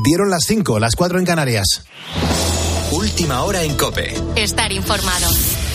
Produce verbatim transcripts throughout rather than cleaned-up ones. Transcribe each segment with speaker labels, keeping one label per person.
Speaker 1: Dieron las cinco, las cuatro en Canarias.
Speaker 2: Última hora en COPE.
Speaker 3: Estar informado.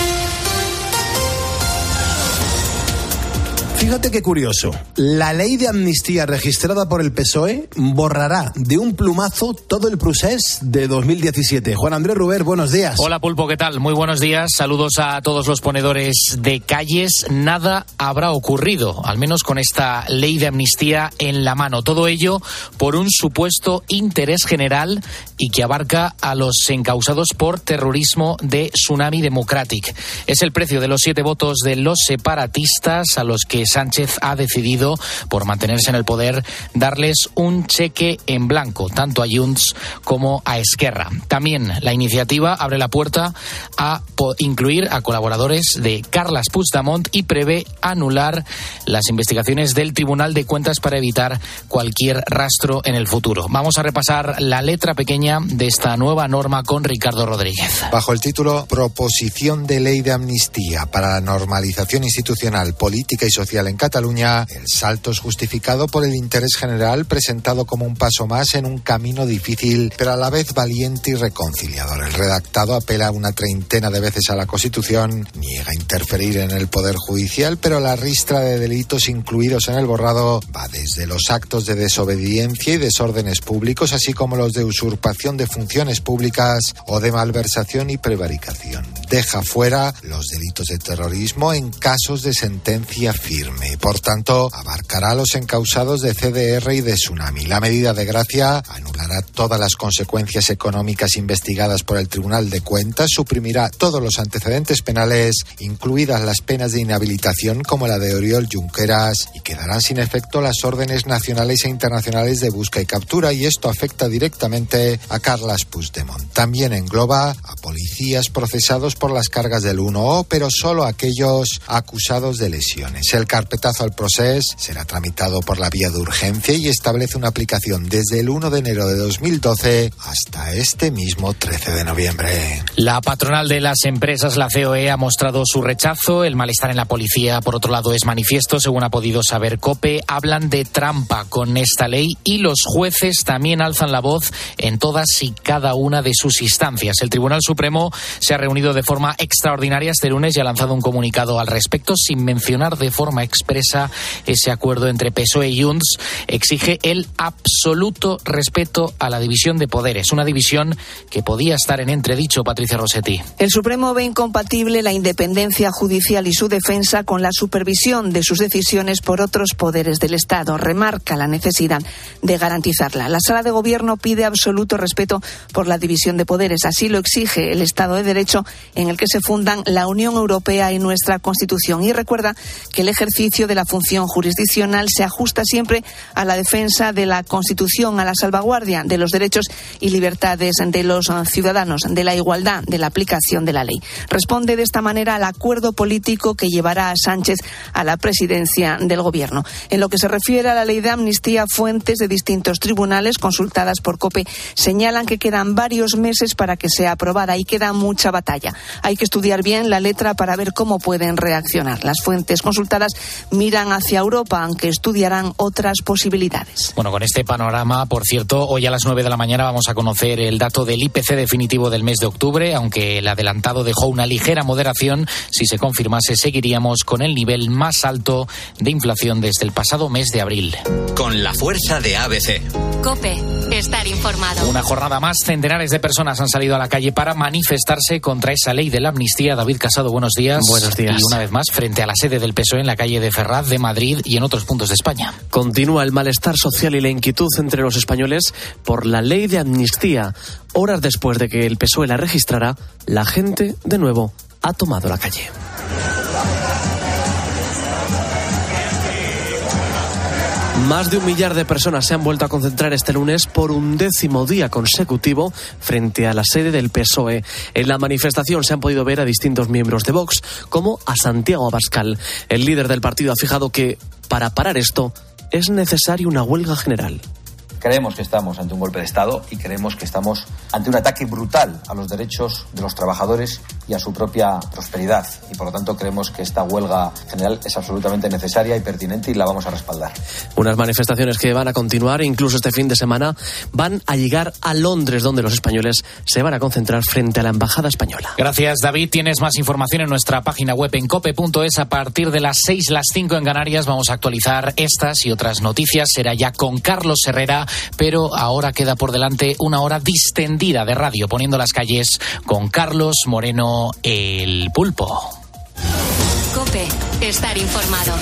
Speaker 1: Fíjate qué curioso. La ley de amnistía registrada por el P S O E borrará de un plumazo todo el procés de dos mil diecisiete. Juan Andrés Ruber, buenos días.
Speaker 4: Hola Pulpo, ¿qué tal? Muy buenos días. Saludos a todos los ponedores de calles. Nada habrá ocurrido, al menos con esta ley de amnistía en la mano. Todo ello por un supuesto interés general y que abarca a los encausados por terrorismo de Tsunami Democratic. Es el precio de los siete votos de los separatistas a los que Sánchez ha decidido, por mantenerse en el poder, darles un cheque en blanco, tanto a Junts como a Esquerra. También la iniciativa abre la puerta a incluir a colaboradores de Carles Puigdemont y prevé anular las investigaciones del Tribunal de Cuentas para evitar cualquier rastro en el futuro. Vamos a repasar la letra pequeña de esta nueva norma con Ricardo Rodríguez.
Speaker 5: Bajo el título Proposición de Ley de Amnistía para la Normalización Institucional, Política y Social en Cataluña, el salto es justificado por el interés general presentado como un paso más en un camino difícil, pero a la vez valiente y reconciliador. El redactado apela una treintena de veces a la Constitución, niega interferir en el Poder Judicial, pero la ristra de delitos incluidos en el borrado va desde los actos de desobediencia y desórdenes públicos, así como los de usurpación de funciones públicas o de malversación y prevaricación. Deja fuera los delitos de terrorismo en casos de sentencia firme. Por tanto, abarcará a los encausados de C D R y de Tsunami. La medida de gracia anulará todas las consecuencias económicas investigadas por el Tribunal de Cuentas, suprimirá todos los antecedentes penales, incluidas las penas de inhabilitación como la de Oriol Junqueras, y quedarán sin efecto las órdenes nacionales e internacionales de busca y captura, y esto afecta directamente a Carles Puigdemont. También engloba a policías procesados por las cargas del uno O, pero solo a aquellos acusados de lesiones. El carpetazo al procés será tramitado por la vía de urgencia y establece una aplicación desde el uno de enero de dos mil doce hasta este mismo trece de noviembre.
Speaker 4: La patronal de las empresas, la C O E, ha mostrado su rechazo. El malestar en la policía, por otro lado, es manifiesto. Según ha podido saber COPE, hablan de trampa con esta ley y los jueces también alzan la voz en todas y cada una de sus instancias. El Tribunal Supremo se ha reunido de forma extraordinaria este lunes y ha lanzado un comunicado al respecto sin mencionar de forma expresa ese acuerdo entre P S O E y Junts. Exige el absoluto respeto a la división de poderes, una división que podía estar en entredicho. Patricia Rossetti.
Speaker 6: El Supremo ve incompatible la independencia judicial y su defensa con la supervisión de sus decisiones por otros poderes del Estado. Remarca la necesidad de garantizarla. La Sala de Gobierno pide absoluto respeto por la división de poderes. Así lo exige el Estado de Derecho en el que se fundan la Unión Europea y nuestra Constitución. Y recuerda que el ejercicio de la función jurisdiccional se ajusta siempre a la defensa de la Constitución, a la salvaguardia de los derechos y libertades de los ciudadanos, de la igualdad, de la aplicación de la ley. Responde de esta manera al acuerdo político que llevará a Sánchez a la presidencia del Gobierno. En lo que se refiere a la ley de amnistía, fuentes de distintos tribunales consultadas por COPE señalan que quedan varios meses para que sea aprobada y queda mucha batalla. Hay que estudiar bien la letra para ver cómo pueden reaccionar. Las fuentes consultadas miran hacia Europa, aunque estudiarán otras posibilidades.
Speaker 4: Bueno, con este panorama, por cierto, hoy a las nueve de la mañana vamos a conocer el dato del I P C definitivo del mes de octubre, aunque el adelantado dejó una ligera moderación. Si se confirmase, seguiríamos con el nivel más alto de inflación desde el pasado mes de abril.
Speaker 2: Con la fuerza de A B C.
Speaker 3: COPE, estar informado.
Speaker 4: Una jornada más, centenares de personas han salido a la calle para manifestarse contra esa ley de la amnistía. David Casado, buenos días.
Speaker 7: Buenos días.
Speaker 4: Y una vez más, frente a la sede del P S O E en la calle de Ferraz de Madrid y en otros puntos de España.
Speaker 7: Continúa el malestar social y la inquietud entre los españoles por la ley de amnistía. Horas después de que el P S O E la registrara, la gente, de nuevo, ha tomado la calle. Más de un millar de personas se han vuelto a concentrar este lunes por un décimo día consecutivo frente a la sede del P S O E. En la manifestación se han podido ver a distintos miembros de Vox, como a Santiago Abascal. El líder del partido ha fijado que, para parar esto, es necesaria una huelga general.
Speaker 8: Creemos que estamos ante un golpe de Estado y creemos que estamos ante un ataque brutal a los derechos de los trabajadores y a su propia prosperidad. Y por lo tanto creemos que esta huelga general es absolutamente necesaria y pertinente y la vamos a respaldar.
Speaker 7: Unas manifestaciones que van a continuar, incluso este fin de semana van a llegar a Londres, donde los españoles se van a concentrar frente a la embajada española.
Speaker 4: Gracias, David. Tienes más información en nuestra página web en cope punto es. A partir de las seis, las cinco en Canarias vamos a actualizar estas y otras noticias. Será ya con Carlos Herrera, pero ahora queda por delante una hora distendida de radio, poniendo las calles con Carlos Moreno, el Pulpo.
Speaker 3: COPE, estar informado.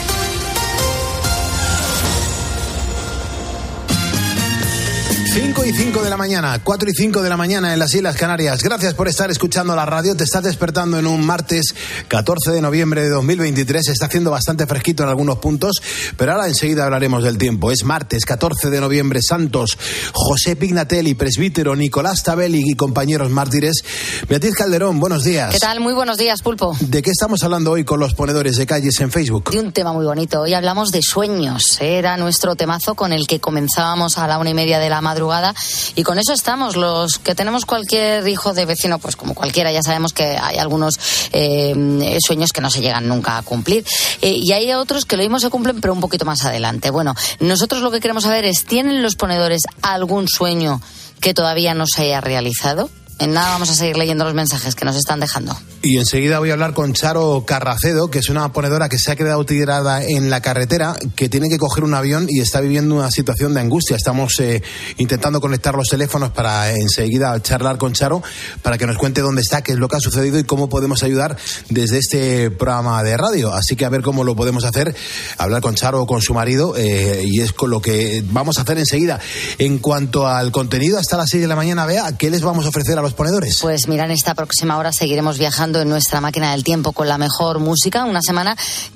Speaker 1: cinco y cinco de la mañana, cuatro y cinco de la mañana en las Islas Canarias. Gracias por estar escuchando la radio. Te estás despertando en un martes catorce de noviembre de dos mil veintitrés. Está haciendo bastante fresquito en algunos puntos, pero ahora enseguida hablaremos del tiempo. Es martes catorce de noviembre. Santos, José Pignatelli, presbítero, Nicolás Tabelli y compañeros mártires. Beatriz Calderón, buenos días.
Speaker 9: ¿Qué tal? Muy buenos días, Pulpo.
Speaker 1: ¿De qué estamos hablando hoy con los ponedores de calles en Facebook?
Speaker 9: De un tema muy bonito. Hoy hablamos de sueños. Era nuestro temazo con el que comenzábamos a la una y media de la madrugada. Y con eso estamos, los que tenemos cualquier hijo de vecino, pues como cualquiera, ya sabemos que hay algunos eh, sueños que no se llegan nunca a cumplir. Eh, y hay otros que lo mismo se cumplen, pero un poquito más adelante. Bueno, nosotros lo que queremos saber es, ¿tienen los ponedores algún sueño que todavía no se haya realizado? En nada vamos a seguir leyendo los mensajes que nos están dejando.
Speaker 1: Y enseguida voy a hablar con Charo Carracedo, que es una ponedora que se ha quedado tirada en la carretera, que tiene que coger un avión y está viviendo una situación de angustia. Estamos eh, intentando conectar los teléfonos para enseguida charlar con Charo, para que nos cuente dónde está, qué es lo que ha sucedido y cómo podemos ayudar desde este programa de radio. Así que a ver cómo lo podemos hacer, hablar con Charo o con su marido, eh, y es con lo que vamos a hacer enseguida. En cuanto al contenido, hasta las seis de la mañana, Bea, ¿qué les vamos a ofrecer a los ponedores?
Speaker 9: Pues mira, en esta próxima hora seguiremos viajando en nuestra máquina del tiempo con la mejor música, una semana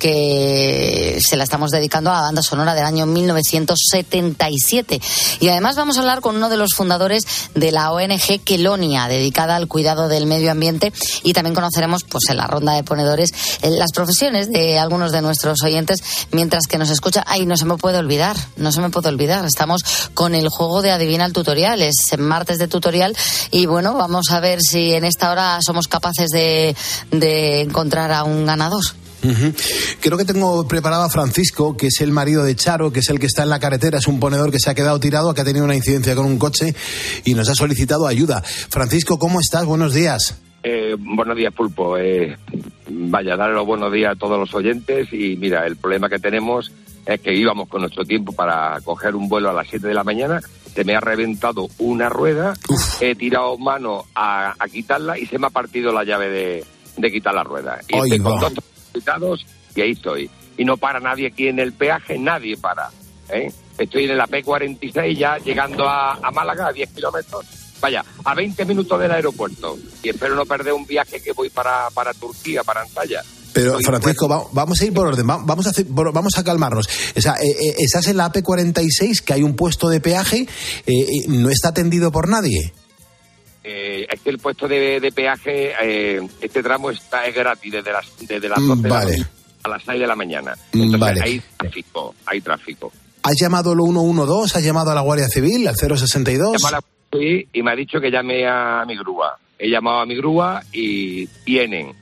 Speaker 9: que se la estamos dedicando a la banda sonora del año mil novecientos setenta y siete. Y además vamos a hablar con uno de los fundadores de la O N G Quelonia, dedicada al cuidado del medio ambiente, y también conoceremos, pues en la ronda de ponedores, las profesiones de algunos de nuestros oyentes mientras que nos escucha. Ay, no se me puede olvidar, no se me puede olvidar, estamos con el juego de Adivina el Tutorial, es martes de tutorial y bueno, vamos a ver si en esta hora somos capaces de, de encontrar a un ganador.
Speaker 1: Uh-huh. Creo que tengo preparado a Francisco, que es el marido de Charo, que es el que está en la carretera, es un ponedor que se ha quedado tirado, que ha tenido una incidencia con un coche y nos ha solicitado ayuda. Francisco, ¿cómo estás? Buenos días.
Speaker 10: Eh, buenos días, Pulpo. Eh, vaya, darle los buenos días a todos los oyentes y mira, el problema que tenemos es que íbamos con nuestro tiempo para coger un vuelo a las siete de la mañana, se me ha reventado una rueda, Uf. he tirado mano a, a quitarla y se me ha partido la llave de, de quitar la rueda. Y
Speaker 1: Ay,
Speaker 10: estoy
Speaker 1: va.
Speaker 10: con dos quitados y ahí estoy. Y no para nadie aquí en el peaje, nadie para. ¿eh? Estoy en la P cuarenta y seis ya llegando a, a Málaga, a diez kilómetros. Vaya, a veinte minutos del aeropuerto. Y espero no perder un viaje que voy para, para Turquía, para Antalya.
Speaker 1: Pero, Francisco, va, vamos a ir por orden, va, vamos, a hacer, vamos a calmarnos. O sea, eh, eh, estás en la A P cuarenta y seis, que hay un puesto de peaje, eh, eh, no está atendido por nadie.
Speaker 10: Eh, es que el puesto de, de peaje, eh, este tramo está es gratis desde las, desde las doce
Speaker 1: vale.
Speaker 10: de la a las seis de la mañana. Entonces
Speaker 1: vale.
Speaker 10: hay tráfico, hay tráfico.
Speaker 1: ¿Has llamado al ciento doce? ¿Has llamado a la Guardia Civil, al cero sesenta y dos?
Speaker 10: Llamado a la Guardia y me ha dicho que llame a mi grúa. He llamado a mi grúa y vienen.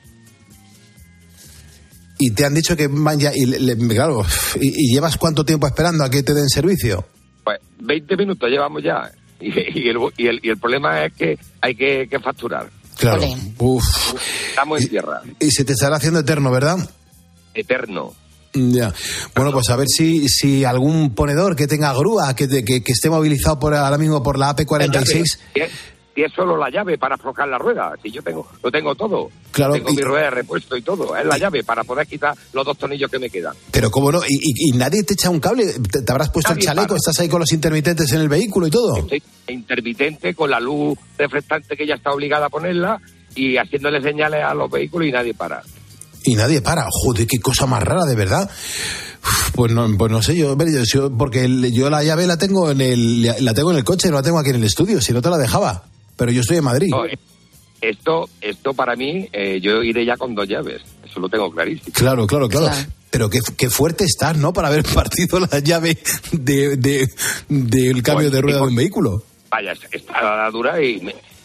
Speaker 1: Y te han dicho que van ya, y, le, claro, y, y llevas cuánto tiempo esperando a que te den servicio?
Speaker 10: Pues veinte minutos llevamos ya. Y, y, el, y, el, y el problema es que hay que, que facturar.
Speaker 1: Claro. Uf.
Speaker 10: Estamos en tierra.
Speaker 1: Y, y se te estará haciendo eterno, ¿verdad?
Speaker 10: Eterno.
Speaker 1: Ya. Bueno, pues a ver si, si algún ponedor que tenga grúa, que, que, que esté movilizado por ahora mismo por la A P cuarenta y seis...
Speaker 10: Y es solo la llave para aflojar la rueda. Si yo tengo, lo tengo todo.
Speaker 1: Claro,
Speaker 10: tengo
Speaker 1: y,
Speaker 10: mi rueda de repuesto y todo. Es la llave para poder quitar los dos tornillos que me quedan.
Speaker 1: Pero cómo no, y, y, y nadie te echa un cable. Te, te habrás puesto nadie el chaleco, para. Estás ahí con los intermitentes en el vehículo y todo.
Speaker 10: Estoy intermitente con la luz reflectante que ya está obligada a ponerla y haciéndole señales a los vehículos y nadie para.
Speaker 1: Y nadie para. Joder, qué cosa más rara, de verdad. Uf, pues no, pues no sé, yo, yo porque yo la llave la tengo en el, la tengo en el coche, no la tengo aquí en el estudio, si no te la dejaba. Pero yo estoy en Madrid.
Speaker 10: No, esto, esto para mí, eh, yo iré ya con dos llaves. Eso lo tengo clarísimo.
Speaker 1: Claro, claro, claro. claro. Pero qué, qué fuerte estás, ¿no? Para haber partido la llave de, de, del cambio pues, de rueda de un vehículo.
Speaker 10: Vaya, está dura y me,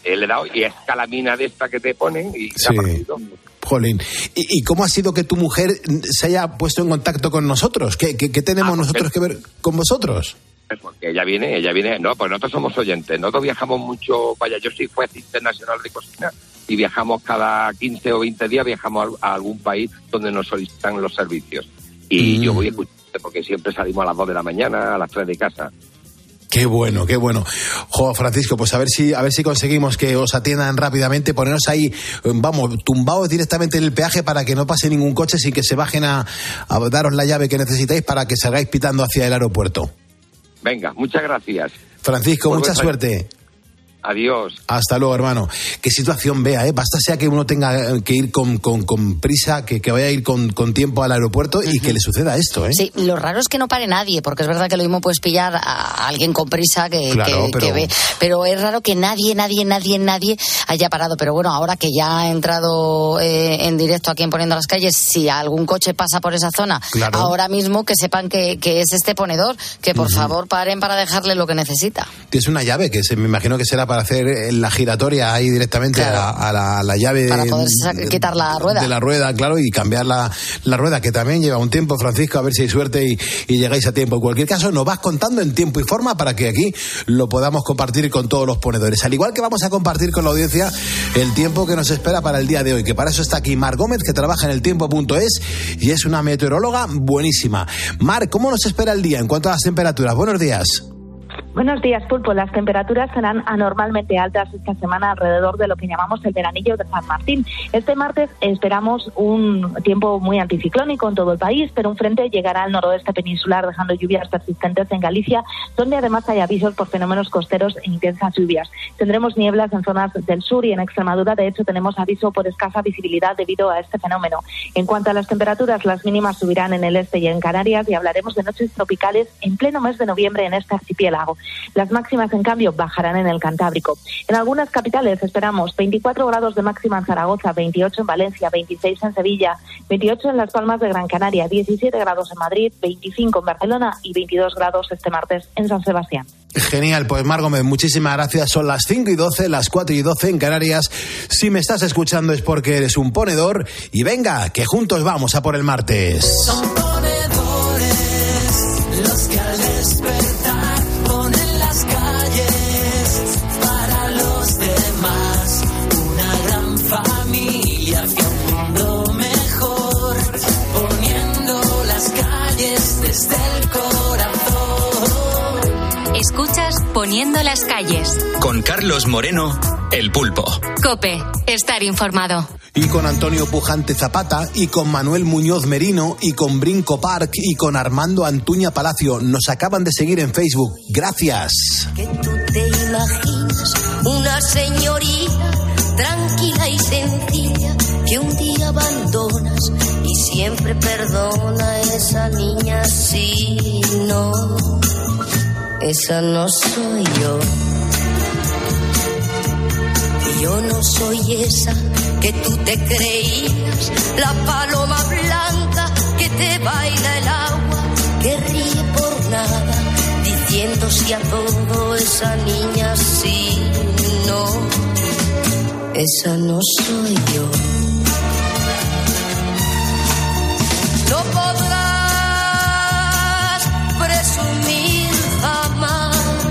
Speaker 10: le he dado y es calamina de esta que te ponen y se
Speaker 1: sí.
Speaker 10: ha partido.
Speaker 1: Jolín. ¿Y, ¿Y cómo ha sido que tu mujer se haya puesto en contacto con nosotros? ¿Qué, qué, qué tenemos ah, nosotros que ver con vosotros?
Speaker 10: Porque ella viene, ella viene, no, pues nosotros somos oyentes, nosotros viajamos mucho, vaya, yo soy juez internacional de cocina y viajamos cada quince o veinte días, viajamos a, a algún país donde nos solicitan los servicios. Y mm. yo voy escuchando porque siempre salimos a las dos de la mañana, a las tres de casa.
Speaker 1: Qué bueno, qué bueno. Jo, Francisco, pues a ver si a ver si conseguimos que os atiendan rápidamente, poneros ahí, vamos, tumbados directamente en el peaje para que no pase ningún coche sin que se bajen a, a daros la llave que necesitáis para que salgáis pitando hacia el aeropuerto.
Speaker 10: Venga, muchas gracias.
Speaker 1: Francisco, Por mucha suerte.
Speaker 10: Adiós.
Speaker 1: Hasta luego, hermano. Qué situación vea, ¿eh? Basta sea que uno tenga que ir con, con, con prisa, que, que vaya a ir con, con tiempo al aeropuerto y uh-huh. que le suceda esto, ¿eh?
Speaker 9: Sí, lo raro es que no pare nadie, porque es verdad que lo mismo puedes pillar a alguien con prisa que, claro, que, pero... que ve. Pero es raro que nadie, nadie, nadie, nadie haya parado. Pero bueno, ahora que ya ha entrado eh, en directo aquí en Poniendo las Calles, si algún coche pasa por esa zona, claro. ahora mismo que sepan que, que es este ponedor, que por uh-huh. favor paren para dejarle lo que necesita.
Speaker 1: Es una llave que se, me imagino que será para hacer la giratoria ahí directamente claro. a, a, la, a la llave
Speaker 9: para poder de, quitar la rueda
Speaker 1: de la rueda, claro, y cambiar la, la rueda, que también lleva un tiempo, Francisco, a ver si hay suerte y, y llegáis a tiempo. En cualquier caso, nos vas contando en tiempo y forma para que aquí lo podamos compartir con todos los ponedores, al igual que vamos a compartir con la audiencia el tiempo que nos espera para el día de hoy, que para eso está aquí Mar Gómez, que trabaja en el tiempo punto es y es una meteoróloga buenísima. Mar, ¿cómo nos espera el día en cuanto a las temperaturas? Buenos días.
Speaker 11: Buenos días, Pulpo. Las temperaturas serán anormalmente altas esta semana alrededor de lo que llamamos el veranillo de San Martín. Este martes esperamos un tiempo muy anticiclónico en todo el país, pero un frente llegará al noroeste peninsular dejando lluvias persistentes en Galicia, donde además hay avisos por fenómenos costeros e intensas lluvias. Tendremos nieblas en zonas del sur y en Extremadura. De hecho, tenemos aviso por escasa visibilidad debido a este fenómeno. En cuanto a las temperaturas, las mínimas subirán en el este y en Canarias y hablaremos de noches tropicales en pleno mes de noviembre en este archipiélago. Las máximas, en cambio, bajarán en el Cantábrico. En algunas capitales esperamos veinticuatro grados de máxima en Zaragoza, veintiocho en Valencia, veintiséis en Sevilla, veintiocho en Las Palmas de Gran Canaria, diecisiete grados en Madrid, veinticinco en Barcelona y veintidós grados este martes en San Sebastián.
Speaker 1: Genial, pues Mar Gómez, muchísimas gracias. Son las cinco y doce, las cuatro y doce en Canarias. Si me estás escuchando es porque eres un ponedor. Y venga, que juntos vamos a por el martes.
Speaker 12: Son ponedores los que al despertar ponen las calles para los demás. Una gran familia hacia un mundo mejor, poniendo las calles desde el corazón.
Speaker 3: Escuchas Poniendo las Calles.
Speaker 2: Con Carlos Moreno, El Pulpo.
Speaker 3: COPE, estar informado.
Speaker 1: Y con Antonio Pujante Zapata, y con Manuel Muñoz Merino, y con Brinco Park, y con Armando Antuña Palacio. Nos acaban de seguir en Facebook. Gracias.
Speaker 13: Que tú te imaginas una señorita tranquila y sencilla que un día abandonas y siempre perdona a esa niña. Sí, no, esa no soy yo. Yo no soy esa que tú te creías, la paloma blanca que te baila el agua, que ríe por nada, diciendo sí a todo. Esa niña sí, no, esa no soy yo. No podrás presumir jamás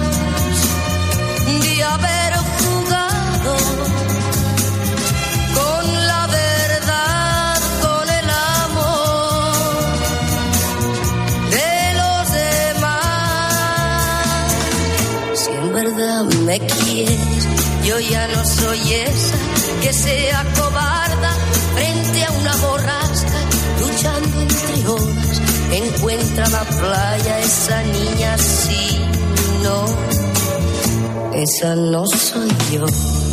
Speaker 13: de haber jugado con la verdad, con el amor de los demás. Si en verdad me quieres, yo ya no soy esa que sea cobarda frente a una borrasca, luchando entre olas. Encuentra la playa, esa niña sí, no, esa no soy yo.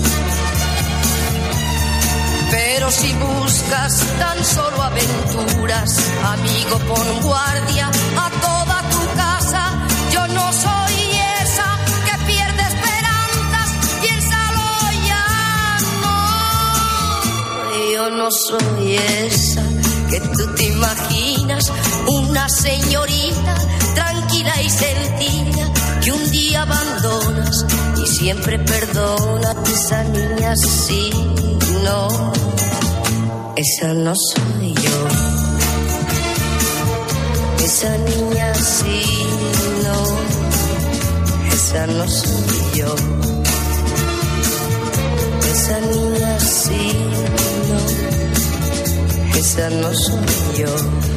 Speaker 13: Pero si buscas tan solo aventuras, amigo, pon guardia a toda tu casa. Yo no soy esa que pierde esperanzas, piénsalo ya, no. Yo no soy esa que tú te imaginas, una señorita tranquila y sencilla que un día abandonas y siempre perdona. Esa niña sí, no, esa no soy yo. Esa niña sí, no, esa no soy yo. Esa niña sí, no, esa no soy yo.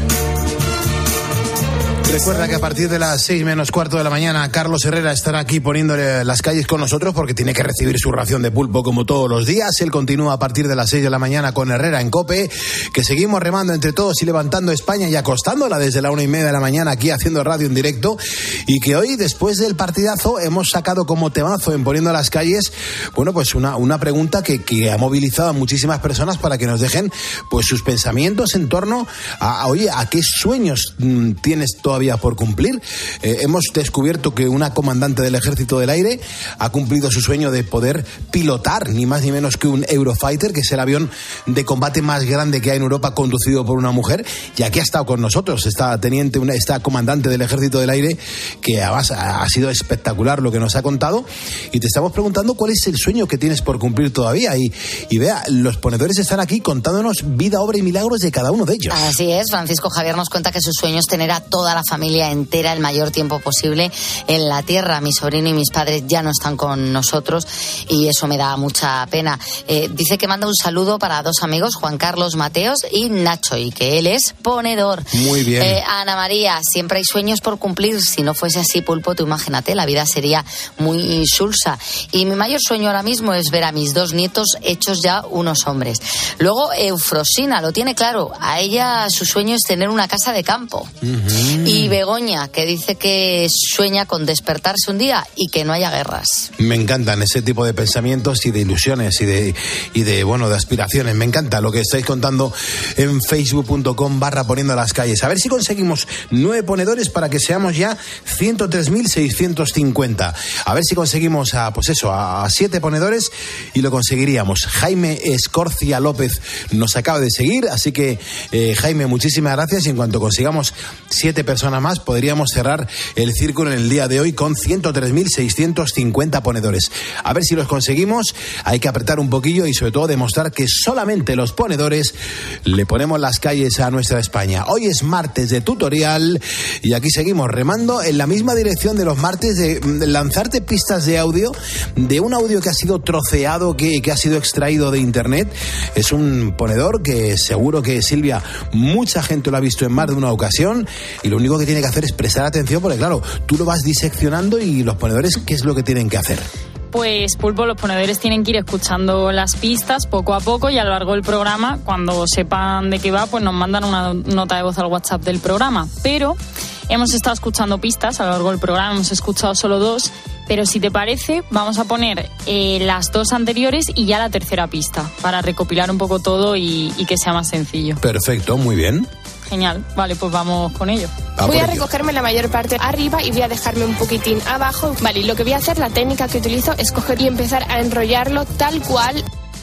Speaker 1: Recuerda que a partir de las seis menos cuarto de la mañana Carlos Herrera estará aquí poniéndole las calles con nosotros porque tiene que recibir su ración de pulpo como todos los días. Él continúa a partir de las seis de la mañana con Herrera en COPE, que seguimos remando entre todos y levantando España y acostándola desde la una y media de la mañana aquí haciendo radio en directo, y que hoy, después del partidazo, hemos sacado como temazo en Poniendo las calles, bueno, pues una, una pregunta que, que ha movilizado a muchísimas personas para que nos dejen pues sus pensamientos en torno a, a oye, a qué sueños mmm, tienes todavía por cumplir. Eh, hemos descubierto que una comandante del Ejército del Aire ha cumplido su sueño de poder pilotar ni más ni menos que un Eurofighter, que es el avión de combate más grande que hay en Europa, conducido por una mujer, y aquí ha estado con nosotros esta teniente, una, esta comandante del Ejército del Aire, que además ha, ha sido espectacular lo que nos ha contado, y te estamos preguntando cuál es el sueño que tienes por cumplir todavía, y, y vea, los ponedores están aquí contándonos vida, obra y milagros de cada uno de ellos.
Speaker 9: Así es, Francisco Javier nos cuenta que su sueño es tener a toda la familia entera el mayor tiempo posible en la tierra. Mi sobrino y mis padres ya no están con nosotros y eso me da mucha pena. Eh, dice que manda un saludo para dos amigos, Juan Carlos Mateos y Nacho, y que él es ponedor.
Speaker 1: Muy bien.
Speaker 9: Eh, Ana María, siempre hay sueños por cumplir. Si no fuese así, Pulpo, tú imagínate, la vida sería muy insulsa. Y mi mayor sueño ahora mismo es ver a mis dos nietos hechos ya unos hombres. Luego, Eufrosina lo tiene claro. A ella su sueño es tener una casa de campo. Uh-huh. Y Begoña, que dice que sueña con despertarse un día y que no haya guerras.
Speaker 1: Me encantan ese tipo de pensamientos y de ilusiones y de, y de bueno, de aspiraciones. Me encanta lo que estáis contando en facebook punto com barra poniendo las calles. A ver si conseguimos nueve ponedores para que seamos ya ciento tres mil seiscientos cincuenta. A ver si conseguimos a, pues eso, a siete ponedores y lo conseguiríamos. Jaime Escorcia López nos acaba de seguir, así que eh, Jaime, muchísimas gracias, y en cuanto consigamos siete personas más podríamos cerrar el círculo en el día de hoy con ciento tres mil seiscientos cincuenta ponedores. A ver si los conseguimos. Hay que apretar un poquillo y sobre todo demostrar que solamente los ponedores le ponemos las calles a nuestra España. Hoy es martes de tutorial y aquí seguimos remando en la misma dirección de los martes de lanzarte pistas de audio, de un audio que ha sido troceado, que, que ha sido extraído de internet. Es un ponedor que seguro que, Silvia, mucha gente lo ha visto en más de una ocasión, y lo único que tiene que hacer es prestar atención porque, claro, tú lo vas diseccionando y los ponedores, ¿qué es lo que tienen que hacer?
Speaker 14: Pues, Pulpo, los ponedores tienen que ir escuchando las pistas poco a poco, y a lo largo del programa, cuando sepan de qué va, pues nos mandan una nota de voz al WhatsApp del programa. Pero hemos estado escuchando pistas a lo largo del programa, hemos escuchado solo dos, pero si te parece, vamos a poner eh, las dos anteriores y ya la tercera pista, para recopilar un poco todo y, y que sea más sencillo.
Speaker 1: Perfecto, muy bien.
Speaker 14: Genial, vale, pues vamos con ello.
Speaker 15: Ah, voy a recogerme la mayor parte arriba y voy a dejarme un poquitín abajo. Vale, y lo que voy a hacer, la técnica que utilizo, es coger y empezar a enrollarlo tal cual.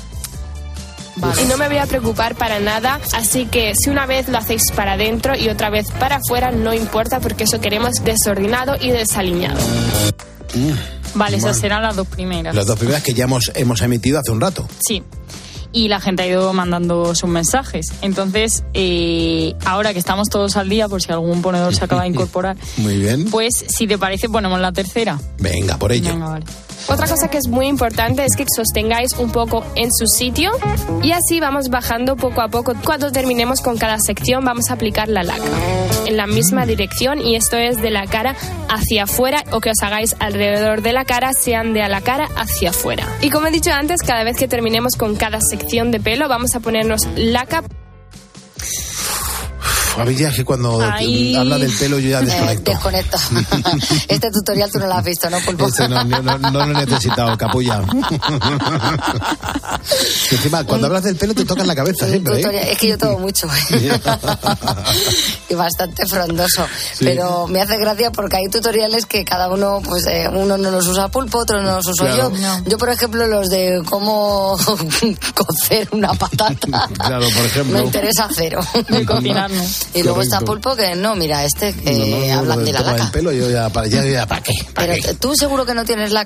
Speaker 15: Vale. Y no me voy a preocupar para nada, así que si una vez lo hacéis para adentro y otra vez para afuera, no importa, porque eso queremos desordenado y desaliñado.
Speaker 14: Mm, vale, esas serán las dos primeras.
Speaker 1: Las dos primeras que ya hemos, hemos emitido hace un rato.
Speaker 14: Sí. Y la gente ha ido mandando sus mensajes. Entonces, eh, ahora que estamos todos al día, por si algún ponedor se acaba de incorporar,
Speaker 1: muy bien,
Speaker 14: pues si te parece ponemos la tercera.
Speaker 1: Venga, por ello.
Speaker 14: Venga, vale.
Speaker 15: Otra cosa que es muy importante es que sostengáis un poco en su sitio y así vamos bajando poco a poco. Cuando terminemos con cada sección vamos a aplicar la laca en la misma dirección, y esto es de la cara hacia afuera, o que os hagáis alrededor de la cara sean de a la cara hacia afuera. Y como he dicho antes, cada vez que terminemos con cada sección de pelo vamos a ponernos laca.
Speaker 1: A mí ya es que cuando Ay. habla del pelo yo ya desconecto.
Speaker 9: Eh, desconecto. Este tutorial tú no lo has visto, ¿no, Pulpo?
Speaker 1: Este no, no, no, no lo he necesitado, capulla. Encima, cuando hablas del pelo te toca en la cabeza siempre, ¿eh?
Speaker 9: Es que yo toco mucho. Y bastante frondoso. Sí. Pero me hace gracia porque hay tutoriales que cada uno, pues eh, uno no los usa Pulpo, otro no los uso claro. yo. No. Yo, por ejemplo, los de cómo cocer una patata.
Speaker 1: Claro, por ejemplo.
Speaker 9: Me interesa cero.
Speaker 14: De cocinarnos.
Speaker 9: Y Correcto. Luego está Pulpo que no, mira, este que no, no, no, hablan de la laca.
Speaker 1: El pelo, yo ya, para, ya, ya, ¿para qué? ¿Para
Speaker 9: Pero
Speaker 1: qué?
Speaker 9: tú seguro que no tienes laca.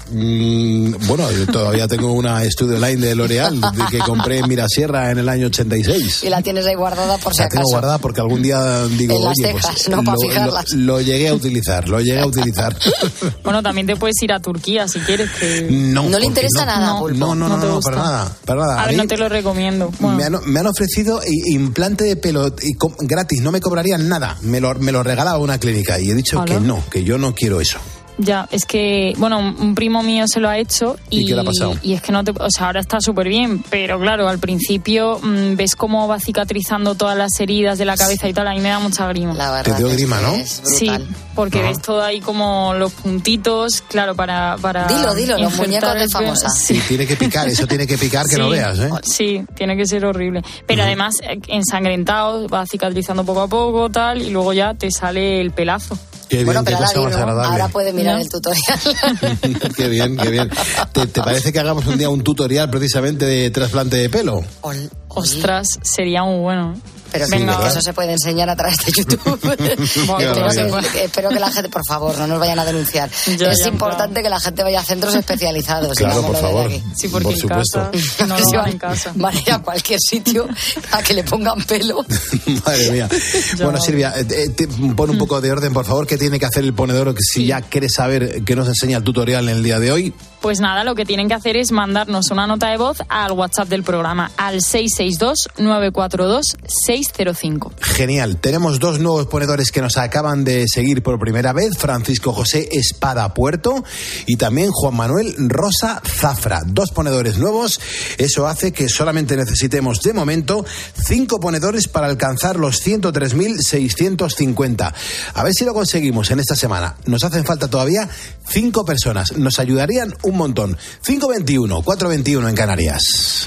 Speaker 1: Mm, bueno, yo todavía tengo una Studio Line de L'Oreal de que compré en Mirasierra en el año ochenta y seis.
Speaker 9: Y la tienes ahí guardada por si
Speaker 1: La
Speaker 9: acaso.
Speaker 1: tengo guardada porque algún día digo,
Speaker 9: en las
Speaker 1: oye,
Speaker 9: cejas,
Speaker 1: pues
Speaker 9: no para
Speaker 1: lo,
Speaker 9: fijarlas.
Speaker 1: lo, lo llegué a utilizar, lo llegué a utilizar.
Speaker 14: Bueno, también te puedes ir a Turquía si quieres. Que...
Speaker 1: No,
Speaker 9: ¿No le interesa
Speaker 1: no,
Speaker 9: nada,
Speaker 14: no,
Speaker 9: Pulpo?
Speaker 1: No, no, no,
Speaker 14: ¿No te
Speaker 1: no,
Speaker 14: gusta?
Speaker 1: para nada, para nada.
Speaker 14: A ver,
Speaker 1: mí
Speaker 14: no te lo recomiendo. Bueno.
Speaker 1: me, han, me han ofrecido i- implante de pelo y com- gratis, no me cobrarían nada. Me lo, me lo regalaba una clínica y he dicho
Speaker 14: ¿Hola?
Speaker 1: que no, que yo no quiero eso.
Speaker 14: Ya, es que, bueno, un un primo mío se lo ha hecho y,
Speaker 1: ¿Y qué le ha pasado?
Speaker 14: y es que no te, o sea, ahora está súper bien, pero claro, al principio mmm, ves cómo va cicatrizando todas las heridas de la cabeza y tal, a mí me da mucha grima.
Speaker 9: La verdad
Speaker 1: Te dio
Speaker 9: es
Speaker 1: grima,
Speaker 9: que
Speaker 1: ¿no?
Speaker 9: es
Speaker 14: Sí,
Speaker 9: brutal.
Speaker 14: porque
Speaker 1: Ajá.
Speaker 14: ves todo ahí como los puntitos, claro, para... para
Speaker 9: Dilo, dilo, los
Speaker 14: injertar
Speaker 9: muñecos de
Speaker 14: el pelo.
Speaker 9: famosa.
Speaker 1: Sí,
Speaker 14: Sí.
Speaker 1: tiene que picar, eso tiene que picar que
Speaker 14: Sí.
Speaker 1: no veas, ¿eh?
Speaker 14: Sí, tiene que ser horrible. Pero además, eh, ensangrentado, va cicatrizando poco a poco, tal, y luego ya te sale el pelazo.
Speaker 1: Qué
Speaker 9: Bueno,
Speaker 1: bien,
Speaker 9: pero
Speaker 1: qué
Speaker 9: ahora
Speaker 1: cosa más
Speaker 9: dilo,
Speaker 1: agradable.
Speaker 9: ahora puede mirar
Speaker 14: ¿No?
Speaker 9: el tutorial.
Speaker 1: Qué bien, qué bien. ¿Te, te parece que hagamos un día un tutorial precisamente de trasplante de pelo?
Speaker 9: Ol-
Speaker 14: Ostras, sería muy bueno.
Speaker 9: Pero sí,
Speaker 14: Venga,
Speaker 9: que eso se puede enseñar a través de YouTube.
Speaker 14: Bueno,
Speaker 9: espero,
Speaker 1: barbaridad.
Speaker 9: que, espero que la gente, por favor, no nos vayan a denunciar.
Speaker 14: Ya,
Speaker 9: es
Speaker 14: ya,
Speaker 9: importante
Speaker 14: claro.
Speaker 9: que la gente vaya a centros especializados.
Speaker 1: Claro,
Speaker 9: digámoslo
Speaker 1: por favor.
Speaker 9: desde aquí.
Speaker 14: Sí, porque
Speaker 1: Por
Speaker 14: en
Speaker 1: supuesto.
Speaker 14: casa no
Speaker 9: Que
Speaker 14: lo
Speaker 9: se
Speaker 14: hagan
Speaker 9: van,
Speaker 14: en casa.
Speaker 9: van a ir a cualquier sitio a que le pongan pelo.
Speaker 1: Madre mía.
Speaker 14: Ya.
Speaker 1: Bueno, Silvia, eh, eh, te- pon un poco de orden, por favor. ¿Qué tiene que hacer el ponedor si ya quieres saber qué nos enseña el tutorial en el día de hoy?
Speaker 14: Pues nada, lo que tienen que hacer es mandarnos una nota de voz al WhatsApp del programa, al seis seis dos, nueve cuatro dos, seis cero cinco.
Speaker 1: Genial. Tenemos dos nuevos ponedores que nos acaban de seguir por primera vez. Francisco José Espada Puerto y también Juan Manuel Rosa Zafra. Dos ponedores nuevos. Eso hace que solamente necesitemos, de momento, cinco ponedores para alcanzar los ciento tres mil seiscientos cincuenta. A ver si lo conseguimos en esta semana. Nos hacen falta todavía cinco personas. Nos ayudarían un montón. cinco veintiuno, cuatro veintiuno en Canarias.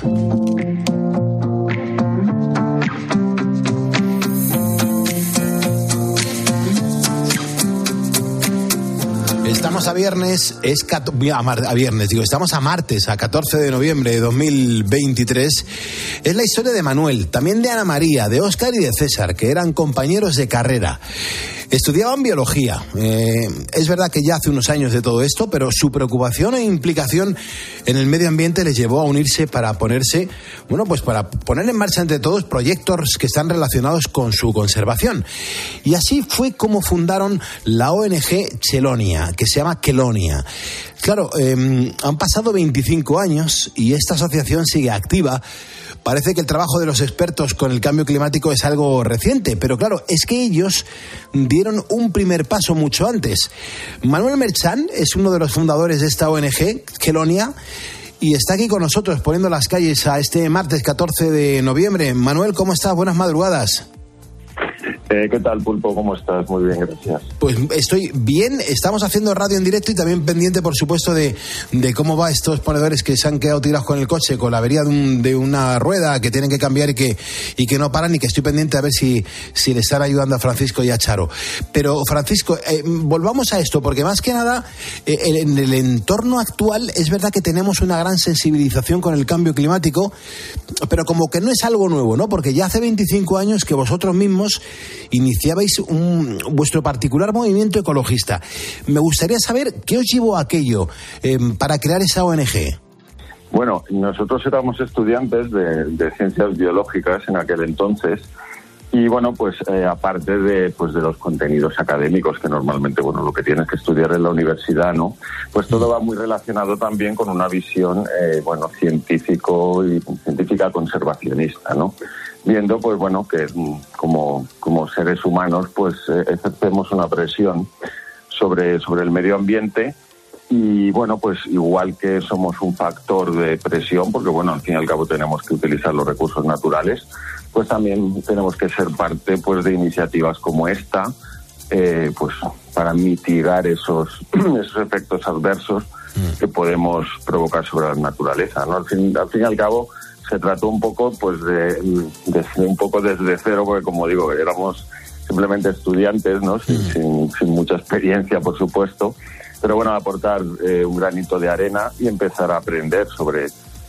Speaker 1: Estamos a viernes, es cat- a, mar- a viernes, digo, estamos a martes, a catorce de noviembre de dos mil veintitrés. Es la historia de Manuel, también de Ana María, de Óscar y de César, que eran compañeros de carrera. Estudiaban biología. Eh, es verdad que ya hace unos años de todo esto, pero su preocupación e implicación en el medio ambiente les llevó a unirse para ponerse, bueno, pues para poner en marcha entre todos proyectos que están relacionados con su conservación. Y así fue como fundaron la O N G Chelonia, que se llama Kelonia. Claro, eh, han pasado veinticinco años y esta asociación sigue activa. Parece que el trabajo de los expertos con el cambio climático es algo reciente, pero claro, es que ellos dieron un primer paso mucho antes. Manuel Merchán es uno de los fundadores de esta O N G, Kelonia, y está aquí con nosotros poniendo las calles a este martes catorce de noviembre. Manuel, ¿cómo estás? Buenas madrugadas.
Speaker 16: Eh, ¿Qué tal, Pulpo? ¿Cómo estás? Muy bien, gracias.
Speaker 1: Pues estoy bien, estamos haciendo radio en directo y también pendiente, por supuesto, de, de cómo va estos ponedores que se han quedado tirados con el coche, con la avería de, un, de una rueda que tienen que cambiar y que, y que no paran, y que estoy pendiente a ver si, si le están ayudando a Francisco y a Charo. Pero, Francisco, eh, volvamos a esto, porque más que nada, eh, en el entorno actual es verdad que tenemos una gran sensibilización con el cambio climático, pero como que no es algo nuevo, ¿no? Porque ya hace veinticinco años que vosotros mismos iniciabais un, vuestro particular movimiento ecologista. Me gustaría saber qué os llevó a aquello eh, para crear esa O N G.
Speaker 16: Bueno, nosotros éramos estudiantes de, de ciencias biológicas en aquel entonces y bueno, pues eh, aparte de, pues, de los contenidos académicos que normalmente, bueno, lo que tienes que estudiar en la universidad, ¿no? Pues todo va muy relacionado también con una visión, eh, bueno, científico y científica conservacionista, ¿no? Viendo, pues bueno, que como, como seres humanos, pues eh, ejercemos una presión sobre, sobre el medio ambiente y, bueno, pues igual que somos un factor de presión, porque, bueno, al fin y al cabo tenemos que utilizar los recursos naturales, pues también tenemos que ser parte, pues, de iniciativas como esta, eh, pues, para mitigar esos, esos efectos adversos que podemos provocar sobre la naturaleza, ¿no? Al fin, al fin y al cabo, se trató un poco, pues, de, de, de un poco desde cero, porque, como digo, éramos simplemente estudiantes, ¿no? Sin, mm. sin, sin mucha experiencia, por supuesto, pero bueno, aportar eh, un granito de arena y empezar a aprender sobre,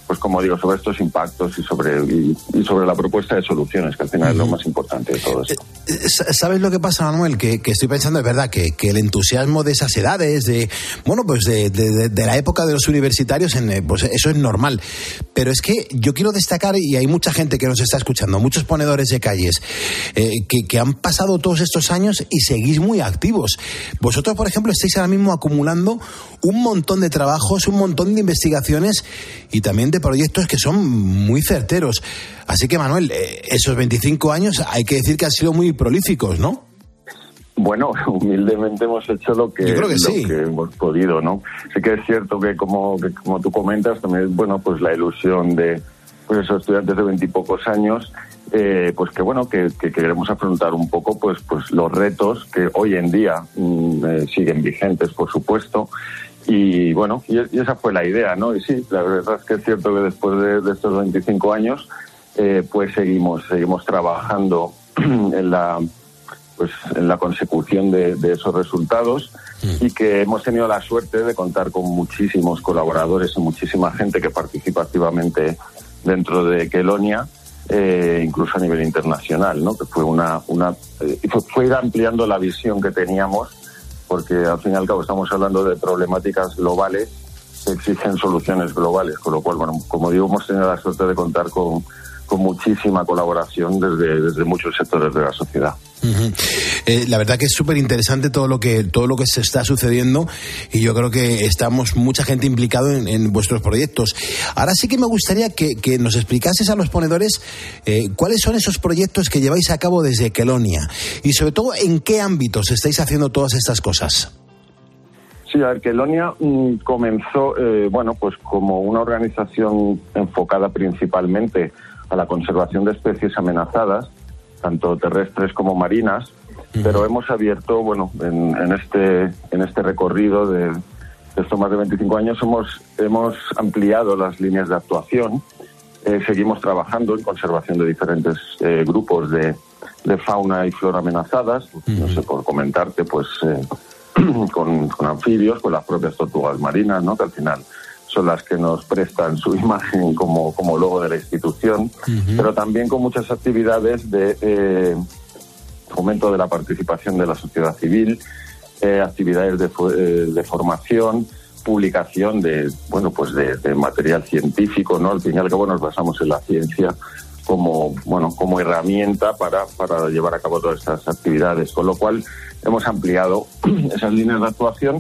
Speaker 16: pues como digo, sobre estos impactos y sobre y, y sobre la propuesta de soluciones, que al final uh-huh. es lo más importante de todo esto.
Speaker 1: ¿Sabes lo que pasa, Manuel? Que, que estoy pensando, es verdad, que, que el entusiasmo de esas edades, de bueno, pues de, de, de la época de los universitarios, en, pues eso es normal. Pero es que yo quiero destacar, y hay mucha gente que nos está escuchando, muchos ponedores de calles, eh, que, que han pasado todos estos años y seguís muy activos. Vosotros, por ejemplo, estáis ahora mismo acumulando un montón de trabajos, un montón de investigaciones y también de proyectos que son muy certeros. Así que, Manuel, esos veinticinco años hay que decir que han sido muy prolíficos, ¿no?
Speaker 16: Bueno, humildemente hemos hecho lo que,
Speaker 1: Yo creo que
Speaker 16: lo
Speaker 1: sí.
Speaker 16: que hemos podido, ¿no? Sí que es cierto que, como, que, como tú comentas, también, bueno, pues la ilusión de pues esos estudiantes de veintipocos años, eh, pues que, bueno, que, que queremos afrontar un poco, pues, pues los retos que hoy en día mm, eh, siguen vigentes, por supuesto. Y bueno, y, y esa fue la idea, ¿no? Y sí, la verdad es que es cierto que después de, de estos veinticinco años, eh, pues seguimos seguimos trabajando en la pues en la consecución de, de esos resultados mm. y que hemos tenido la suerte de contar con muchísimos colaboradores y muchísima gente que participa activamente dentro de Kelonia, eh, incluso a nivel internacional, ¿no? Que fue una una eh, fue, fue ir ampliando la visión que teníamos, porque al fin y al cabo estamos hablando de problemáticas globales que exigen soluciones globales, con lo cual, bueno, como digo, hemos tenido la suerte de contar con, con muchísima colaboración desde, desde muchos sectores de la sociedad.
Speaker 1: Uh-huh. Eh, la verdad que es súper interesante todo lo que todo lo que se está sucediendo y yo creo que estamos mucha gente implicado en, en vuestros proyectos. Ahora sí que me gustaría que, que nos explicases a los ponedores eh, cuáles son esos proyectos que lleváis a cabo desde Kelonia y sobre todo en qué ámbitos estáis haciendo todas estas cosas.
Speaker 16: Sí, a ver, Kelonia mmm, comenzó, eh, bueno, pues como una organización enfocada principalmente a la conservación de especies amenazadas, tanto terrestres como marinas, uh-huh. pero hemos abierto, bueno, en, en este en este recorrido de, de estos más de veinticinco años hemos hemos ampliado las líneas de actuación. Eh, seguimos trabajando en conservación de diferentes eh, grupos de, de fauna y flora amenazadas, uh-huh. no sé, por comentarte, pues eh, con, con anfibios, con las propias tortugas marinas, ¿no? Que al final son las que nos prestan su imagen como, como logo de la institución, uh-huh. pero también con muchas actividades de eh, fomento de la participación de la sociedad civil, eh, actividades de, eh, de formación, publicación de, bueno, pues de, de material científico, ¿no? Al fin y al cabo nos basamos en la ciencia como, bueno, como herramienta para, para llevar a cabo todas estas actividades, con lo cual hemos ampliado esas líneas de actuación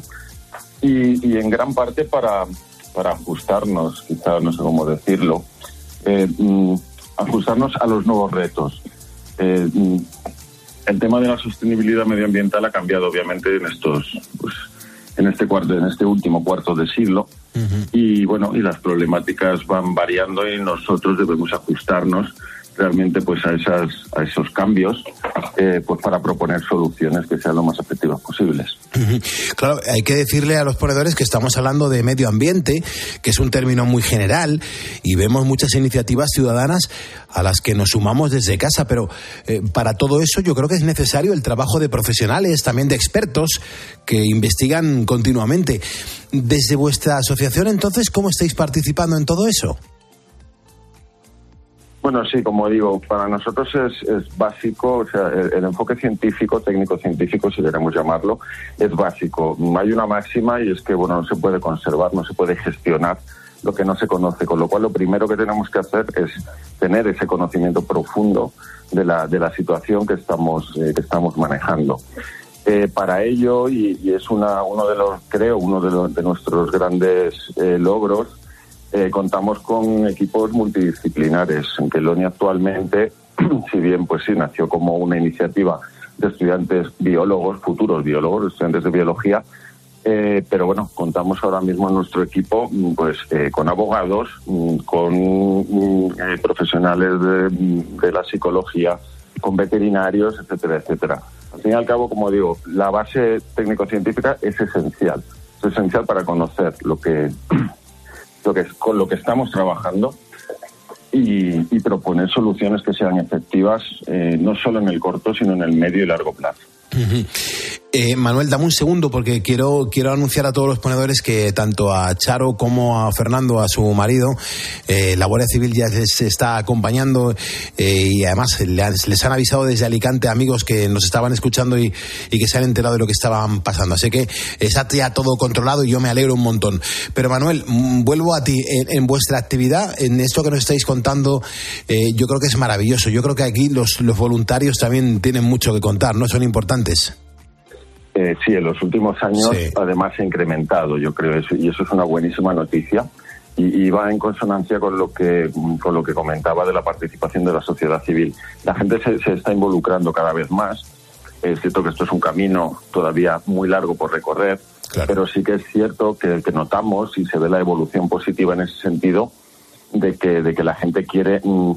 Speaker 16: y, y en gran parte para para ajustarnos, quizá no sé cómo decirlo, eh, mm, ajustarnos a los nuevos retos. Eh, mm, el tema de la sostenibilidad medioambiental ha cambiado obviamente en estos, pues, en este cuarto, en este último cuarto de siglo, uh-huh. y bueno, y las problemáticas van variando y nosotros debemos ajustarnos realmente pues a esas a esos cambios eh, pues para proponer soluciones que sean lo más efectivas posibles.
Speaker 1: Uh-huh. Claro, hay que decirle a los ponedores que estamos hablando de medio ambiente, que es un término muy general y vemos muchas iniciativas ciudadanas a las que nos sumamos desde casa, pero eh, para todo eso yo creo que es necesario el trabajo de profesionales, también de expertos que investigan continuamente. Desde vuestra asociación, entonces, ¿cómo estáis participando en todo eso?
Speaker 16: Bueno, sí, como digo, para nosotros es, es básico, o sea, el, el enfoque científico, técnico-científico, si queremos llamarlo, es básico. Hay una máxima y es que, bueno, no se puede conservar, no se puede gestionar lo que no se conoce, con lo cual lo primero que tenemos que hacer es tener ese conocimiento profundo de la, de la situación que estamos, eh, que estamos manejando. Eh, para ello, y, y es una, uno de los, creo, uno de, los, de nuestros grandes eh, logros, Eh, contamos con equipos multidisciplinares. En Kelonia actualmente, si bien pues sí nació como una iniciativa de estudiantes biólogos, futuros biólogos, estudiantes de biología, eh, pero bueno, contamos ahora mismo en nuestro equipo pues eh, con abogados, con eh, profesionales de, de la psicología, con veterinarios, etcétera, etcétera. Al fin y al cabo, como digo, la base técnico-científica es esencial, es esencial para conocer lo que Lo que, con lo que estamos trabajando y, y proponer soluciones que sean efectivas eh, no solo en el corto, sino en el medio y largo plazo.
Speaker 1: Uh-huh. Eh, Manuel, dame un segundo porque quiero quiero anunciar a todos los ponedores que tanto a Charo como a Fernando, a su marido, eh, la Guardia Civil ya les está acompañando eh, y además les, les han avisado desde Alicante amigos que nos estaban escuchando y, y que se han enterado de lo que estaban pasando. Así que está ya todo controlado y yo me alegro un montón. Pero Manuel, m- vuelvo a ti. En, en vuestra actividad, en esto que nos estáis contando, eh, yo creo que es maravilloso. Yo creo que aquí los, los voluntarios también tienen mucho que contar, ¿no? Son importantes.
Speaker 16: Eh, sí, en los últimos años
Speaker 1: Sí.
Speaker 16: además se ha incrementado, yo creo, eso, y eso es una buenísima noticia y, y va en consonancia con lo que con lo que comentaba de la participación de la sociedad civil. La gente se, se está involucrando cada vez más. Es cierto que esto es un camino todavía muy largo por recorrer, claro, pero sí que es cierto que, que notamos y se ve la evolución positiva en ese sentido de que de que la gente quiere mm,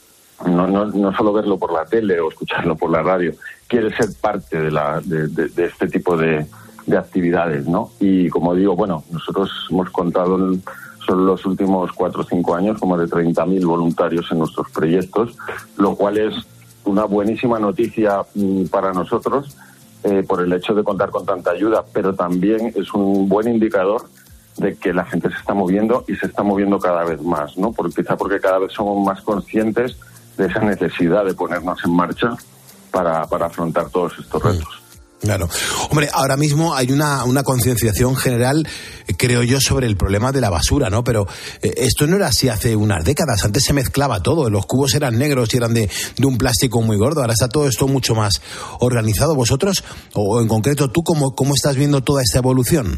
Speaker 16: no, no, no solo verlo por la tele o escucharlo por la radio, quiere ser parte de, la, de, de, de este tipo de, de actividades, ¿no? Y como digo, bueno, nosotros hemos contado en son los últimos cuatro o cinco años como de treinta mil voluntarios en nuestros proyectos, lo cual es una buenísima noticia mm, para nosotros eh, por el hecho de contar con tanta ayuda, pero también es un buen indicador de que la gente se está moviendo y se está moviendo cada vez más, ¿no? Porque, quizá porque cada vez somos más conscientes de esa necesidad de ponernos en marcha para, para afrontar todos estos retos.
Speaker 1: Claro. Hombre, ahora mismo hay una, una concienciación general, eh, creo yo, sobre el problema de la basura, ¿no? Pero eh, esto no era así hace unas décadas. Antes se mezclaba todo. Los cubos eran negros y eran de, de un plástico muy gordo. Ahora está todo esto mucho más organizado. ¿Vosotros, o en concreto tú, cómo, cómo estás viendo toda esta evolución?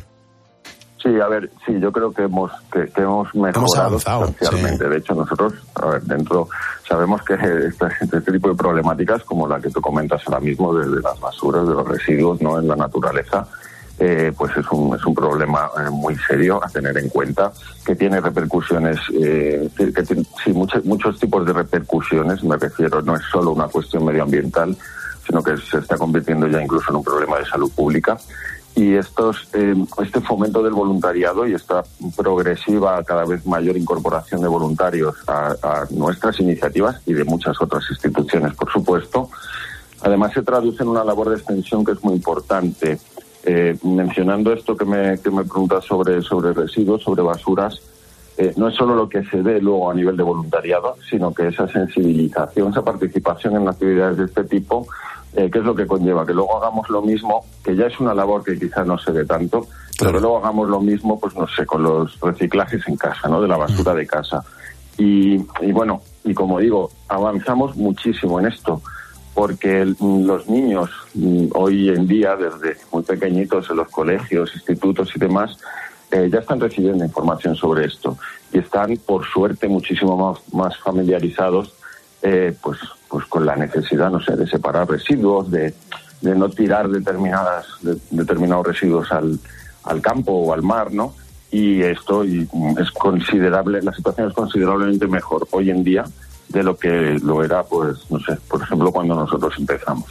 Speaker 16: Sí, a ver, sí, yo creo que hemos que, que hemos mejorado
Speaker 1: hemos avanzado,
Speaker 16: sustancialmente. Sí. De hecho, nosotros, a ver, dentro sabemos que este, este tipo de problemáticas, como la que tú comentas ahora mismo, de, de las basuras, de los residuos, no en la naturaleza, eh, pues es un es un problema eh, muy serio a tener en cuenta, que tiene repercusiones, eh, que, que tiene, sí, muchos muchos tipos de repercusiones. Me refiero, no es solo una cuestión medioambiental, sino que se está convirtiendo ya incluso en un problema de salud pública. Y estos, eh, este fomento del voluntariado y esta progresiva, cada vez mayor incorporación de voluntarios a, a nuestras iniciativas y de muchas otras instituciones, por supuesto, además se traduce en una labor de extensión que es muy importante. Eh, mencionando esto que me, que me preguntas sobre, sobre residuos, sobre basuras, eh, no es solo lo que se dé luego a nivel de voluntariado, sino que esa sensibilización, esa participación en actividades de este tipo, Eh, ¿qué es lo que conlleva? Que luego hagamos lo mismo, que ya es una labor que quizás no se ve tanto, claro, pero que luego hagamos lo mismo, pues no sé, con los reciclajes en casa, ¿no? De la basura de casa. Y, y bueno, y como digo, avanzamos muchísimo en esto, porque el, los niños hoy en día, desde muy pequeñitos en los colegios, institutos y demás, eh, ya están recibiendo información sobre esto y están, por suerte, muchísimo más, más familiarizados Eh, pues pues con la necesidad, no sé, de separar residuos, de, de no tirar determinadas de, determinados residuos al, al campo o al mar, ¿no? Y esto y, es considerable, la situación es considerablemente mejor hoy en día de lo que lo era, pues, no sé, por ejemplo, cuando nosotros empezamos.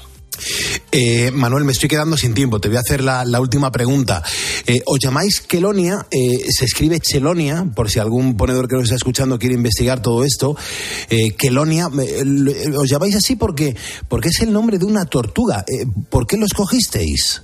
Speaker 1: Eh, Manuel, me estoy quedando sin tiempo. Te voy a hacer la, la última pregunta. Eh, ¿Os llamáis Kelonia? Eh, se escribe Chelonia, por si algún ponedor que nos está escuchando quiere investigar todo esto. Eh, Kelonia, eh, ¿os llamáis así porque, porque es el nombre de una tortuga? Eh, ¿Por qué lo escogisteis?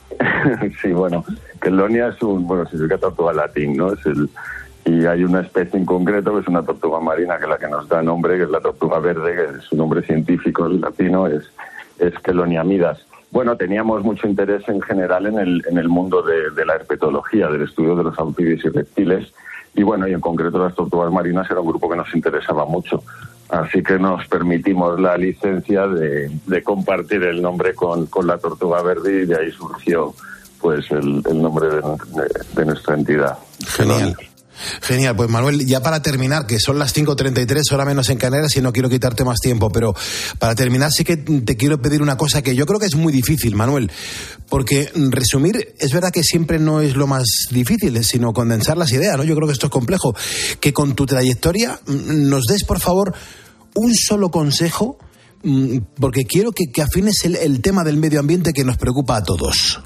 Speaker 16: Sí, bueno, Kelonia es un, bueno, significa tortuga latín, ¿no? Es el, y hay una especie en concreto que es una tortuga marina, que es la que nos da nombre, que es la tortuga verde, que es su nombre científico en latino, es es Kelonia midas. Bueno, teníamos mucho interés en general en el en el mundo de, de la herpetología, del estudio de los anfibios y reptiles, y bueno, y en concreto las tortugas marinas era un grupo que nos interesaba mucho. Así que nos permitimos la licencia de, de compartir el nombre con, con la tortuga verde y de ahí surgió pues el, el nombre de, de, de nuestra entidad.
Speaker 1: Genial. Genial, pues Manuel, ya para terminar, que son las cinco treinta y tres, hora menos en Canarias, y no quiero quitarte más tiempo, pero para terminar sí que te quiero pedir una cosa que yo creo que es muy difícil, Manuel, porque resumir es verdad que siempre no es lo más difícil, sino condensar las ideas, ¿no? Yo creo que esto es complejo. Que con tu trayectoria nos des, por favor, un solo consejo, porque quiero que, que afines el, el tema del medio ambiente que nos preocupa a todos.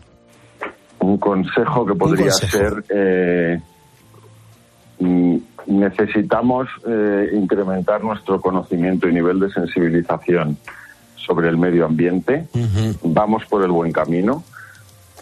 Speaker 16: Un consejo que podría consejo. ser... Eh... necesitamos eh, incrementar nuestro conocimiento y nivel de sensibilización sobre el medio ambiente. Uh-huh. Vamos por el buen camino,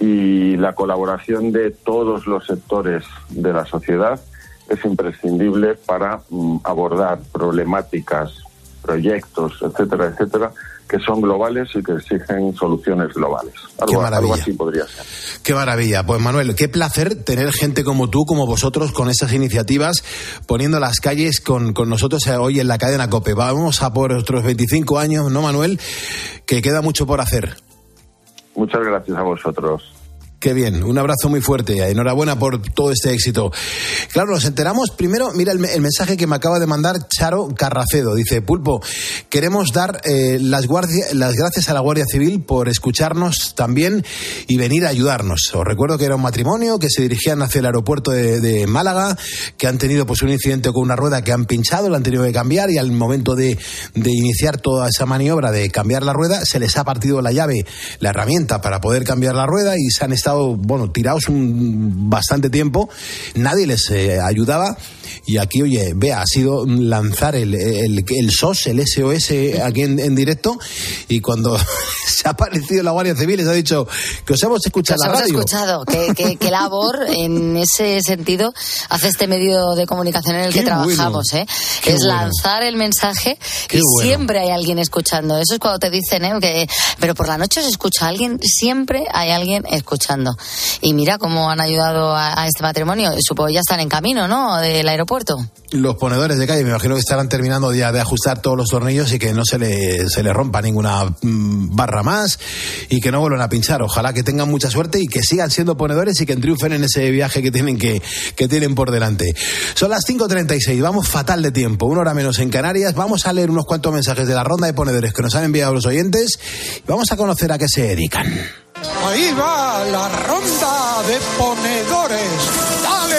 Speaker 16: y la colaboración de todos los sectores de la sociedad es imprescindible para mm, abordar problemáticas, proyectos, etcétera, etcétera, que son globales y que exigen soluciones globales. Algo, algo así podría ser.
Speaker 1: Qué maravilla. Pues Manuel, qué placer tener gente como tú, como vosotros, con estas iniciativas, poniendo las calles con, con nosotros hoy en la cadena COPE. Vamos a por otros veinticinco años, ¿no, Manuel? Que queda mucho por hacer.
Speaker 16: Muchas gracias a vosotros.
Speaker 1: Qué bien, un abrazo muy fuerte, enhorabuena por todo este éxito. Claro, nos enteramos, primero, mira el, el mensaje que me acaba de mandar Charo Carracedo, dice: Pulpo, queremos dar eh, las, guardia, las gracias a la Guardia Civil por escucharnos también y venir a ayudarnos. Os recuerdo que era un matrimonio que se dirigían hacia el aeropuerto de, de Málaga, que han tenido pues un incidente con una rueda que han pinchado, la han tenido que cambiar y al momento de, de iniciar toda esa maniobra de cambiar la rueda, se les ha partido la llave, la herramienta para poder cambiar la rueda y se han estado bueno, tirados un bastante tiempo, nadie les eh, ayudaba y aquí, oye, vea, ha sido lanzar el, el, el S O S, el S O S aquí en, en directo y cuando se ha aparecido la Guardia Civil les ha dicho que os hemos escuchado
Speaker 9: en la radio. Os hemos escuchado, que, que, que labor en ese sentido hace este medio de comunicación en el Qué que trabajamos, bueno. ¿eh? Qué es bueno. Lanzar el mensaje Qué y bueno. Siempre hay alguien escuchando. Eso es cuando te dicen, ¿eh? Que, pero por la noche se escucha a alguien, siempre hay alguien escuchando. Y mira cómo han ayudado a, a este matrimonio. Supongo ya están en camino, ¿no? Del aeropuerto.
Speaker 1: Los ponedores de calle me imagino que estarán terminando ya de ajustar todos los tornillos y que no se le, se le rompa ninguna mm, barra más y que no vuelvan a pinchar. Ojalá que tengan mucha suerte y que sigan siendo ponedores y que triunfen en ese viaje que tienen que, que tienen por delante. Son las cinco treinta y seis, vamos fatal de tiempo, una hora menos en Canarias. Vamos a leer unos cuantos mensajes de la ronda de ponedores que nos han enviado los oyentes y vamos a conocer a qué se dedican.
Speaker 17: Ahí va la ronda de ponedores. ¡Dale,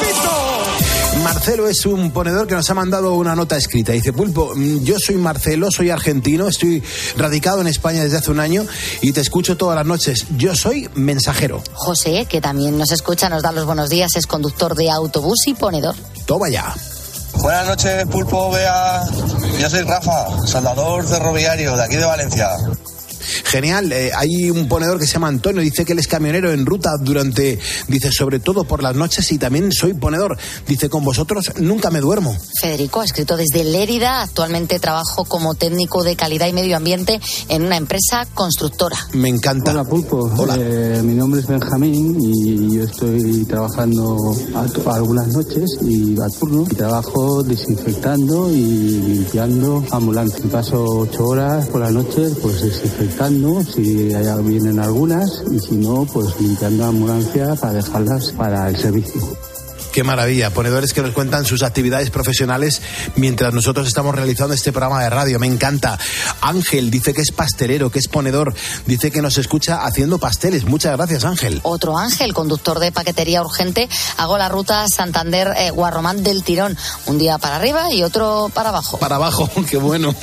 Speaker 17: Pulpito!
Speaker 1: Marcelo es un ponedor que nos ha mandado una nota escrita. Dice: Pulpo, yo soy Marcelo, soy argentino, estoy radicado en España desde hace un año y te escucho todas las noches. Yo soy mensajero.
Speaker 9: José, que también nos escucha, nos da los buenos días, es conductor de autobús y ponedor.
Speaker 1: Toma ya.
Speaker 18: Buenas noches, Pulpo, Bea. Yo soy Rafa, soldador ferroviario de aquí de Valencia.
Speaker 1: Genial, eh, hay un ponedor que se llama Antonio, dice que él es camionero en ruta durante, dice, sobre todo por las noches y también soy ponedor. Dice, con vosotros nunca me duermo.
Speaker 9: Federico ha escrito desde Lérida, actualmente trabajo como técnico de calidad y medio ambiente en una empresa constructora.
Speaker 1: Me encanta.
Speaker 19: Hola, Pulpo.
Speaker 1: Hola.
Speaker 19: Eh, mi nombre es Benjamín y yo estoy trabajando a, a algunas noches y a turno y trabajo desinfectando y limpiando ambulancias. Paso ocho horas por la noche pues desinfectando, si allá vienen algunas, y si no, pues limpiando ambulancia para dejarlas para el servicio.
Speaker 1: Qué maravilla, ponedores que nos cuentan sus actividades profesionales mientras nosotros estamos realizando este programa de radio. Me encanta. Ángel dice que es pastelero, que es ponedor, dice que nos escucha haciendo pasteles. Muchas gracias, Ángel.
Speaker 9: Otro Ángel, conductor de paquetería urgente, hago la ruta Santander-Guarromán eh, del tirón, un día para arriba y otro para abajo.
Speaker 1: Para abajo, qué bueno.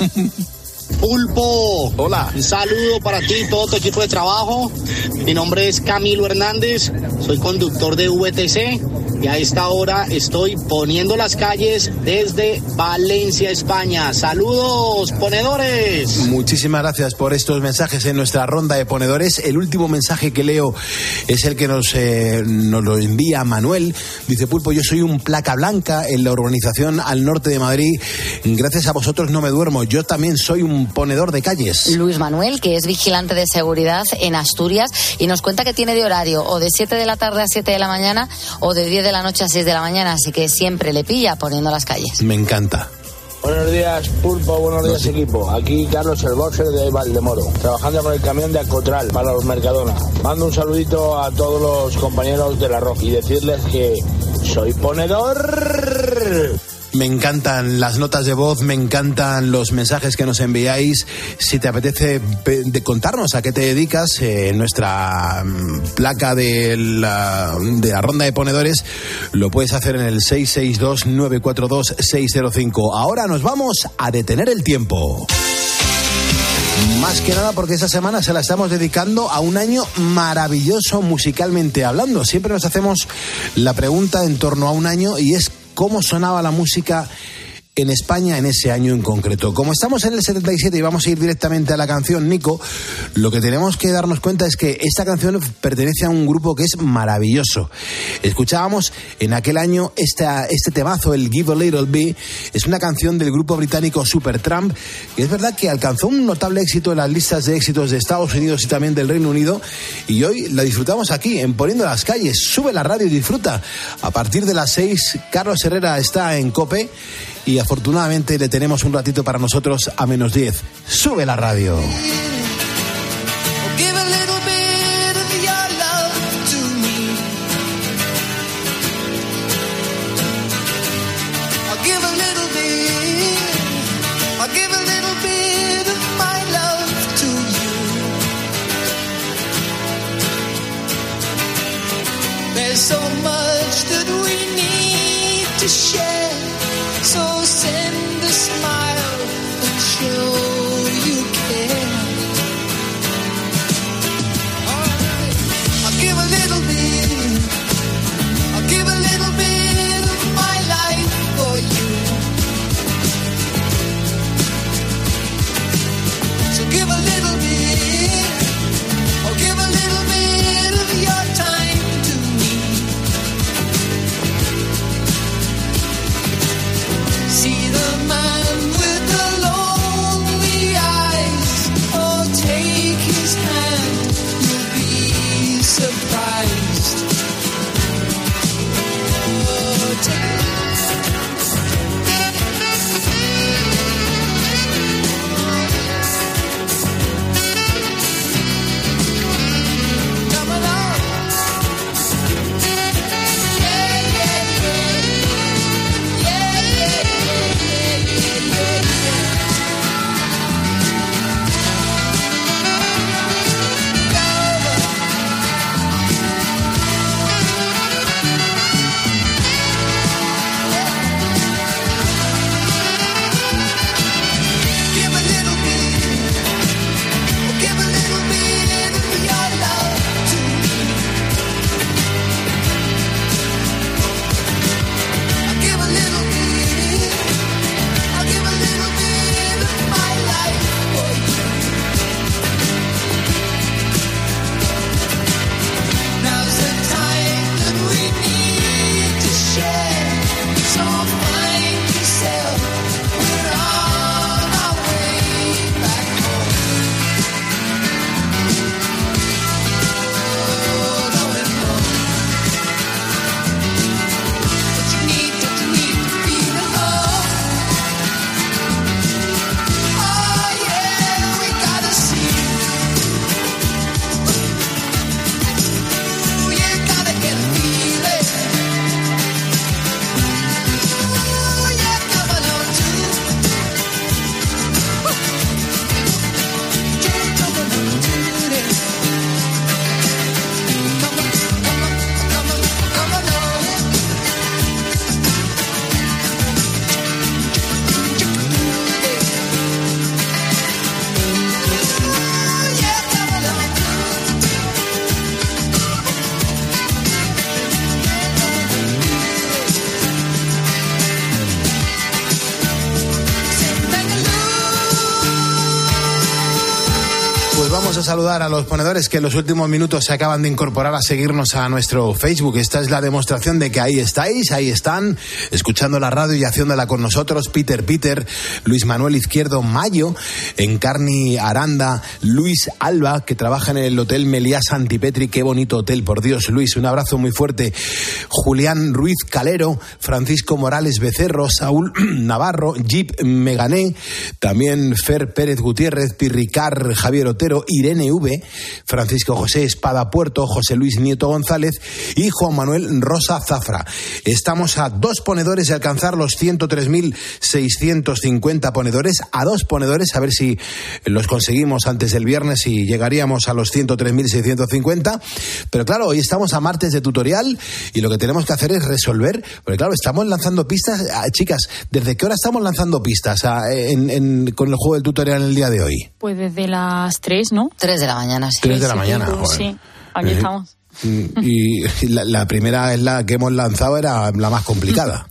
Speaker 20: Pulpo,
Speaker 1: hola.
Speaker 20: Un saludo para ti y todo tu equipo de trabajo. Mi nombre es Camilo Hernández, soy conductor de V T C y a esta hora estoy poniendo las calles desde Valencia, España. Saludos, ponedores.
Speaker 1: Muchísimas gracias por estos mensajes en nuestra ronda de ponedores. El último mensaje que leo es el que nos, eh, nos lo envía Manuel. Dice: Pulpo, yo soy un placa blanca en la urbanización al norte de Madrid. Gracias a vosotros no me duermo. Yo también soy un ponedor de calles.
Speaker 9: Luis Manuel, que es vigilante de seguridad en Asturias y nos cuenta que tiene de horario o de siete de la tarde a siete de la mañana o de diez de la noche a seis de la mañana, así que siempre le pilla poniendo las calles.
Speaker 1: Me encanta.
Speaker 21: Buenos días, Pulpo, buenos días, equipo. Aquí Carlos el Boxer de Valdemoro, trabajando con el camión de Acotral para los Mercadona. Mando un saludito a todos los compañeros de la R O C y decirles que soy ponedor.
Speaker 1: Me encantan las notas de voz, me encantan los mensajes que nos enviáis. Si te apetece de contarnos a qué te dedicas, eh, nuestra placa de la, de la ronda de ponedores lo puedes hacer en el seis seis dos, nueve cuatro dos, seis cero cinco. Ahora nos vamos a detener el tiempo. Más que nada porque esta semana se la estamos dedicando a un año maravilloso musicalmente hablando. Siempre nos hacemos la pregunta en torno a un año y es: ¿cómo sonaba la música en España en ese año en concreto. Como estamos en el setenta y siete y vamos a ir directamente a la canción, Nico, lo que tenemos que darnos cuenta es que esta canción pertenece a un grupo que es maravilloso. Escuchábamos en aquel año este, este temazo, el Give a Little Bit. Es una canción del grupo británico Supertramp, que es verdad que alcanzó un notable éxito en las listas de éxitos de Estados Unidos y también del Reino Unido, y hoy la disfrutamos aquí en Poniendo las Calles. Sube la radio y disfruta. A partir de las seis, Carlos Herrera está en COPE y afortunadamente le tenemos un ratito para nosotros a menos diez. Sube la radio.
Speaker 12: So much that we need to share. So send a smile and show you care. Alright, I'll give a little bit. I'll give a little bit of my life for you. So give a little bit. I'll give a little bit of your time. See the man with the lonely eyes. Oh, take his hand, you'll be surprised. Oh, take come along. Yeah, yeah, yeah. Yeah, yeah.
Speaker 1: Vamos a saludar a los ponedores que en los últimos minutos se acaban de incorporar a seguirnos a nuestro Facebook. Esta es la demostración de que ahí estáis, ahí están, escuchando la radio y haciéndola con nosotros. Peter Peter, Luis Manuel Izquierdo Mayo, Encarni Aranda, Luis Alba, que trabaja en el Hotel Meliá Santipetri. Qué bonito hotel, por Dios, Luis, un abrazo muy fuerte. Julián Ruiz Calero, Francisco Morales Becerro, Saúl Navarro, Jeep Megané, también Fer Pérez Gutiérrez, Pirricar Javier Otero, Irene V, Francisco José Espada Puerto, José Luis Nieto González y Juan Manuel Rosa Zafra. Estamos a dos ponedores de alcanzar los ciento tres mil seiscientos cincuenta ponedores, a dos ponedores, a ver si los conseguimos antes del viernes y llegaríamos a los ciento tres mil seiscientos cincuenta. Pero claro, hoy estamos a martes de tutorial y lo que tenemos que hacer es resolver, porque claro, estamos lanzando pistas. Ah, chicas, ¿desde qué hora estamos lanzando pistas ah, en, en, con el juego del tutorial en el día de hoy?
Speaker 14: Pues desde las tres, ¿no?
Speaker 9: Tres de la mañana, sí.
Speaker 1: Tres de la mañana,
Speaker 14: sí,
Speaker 1: joder.
Speaker 14: sí, aquí
Speaker 1: Eh,
Speaker 14: estamos.
Speaker 1: Y la, la primera es la que hemos lanzado, era la más complicada.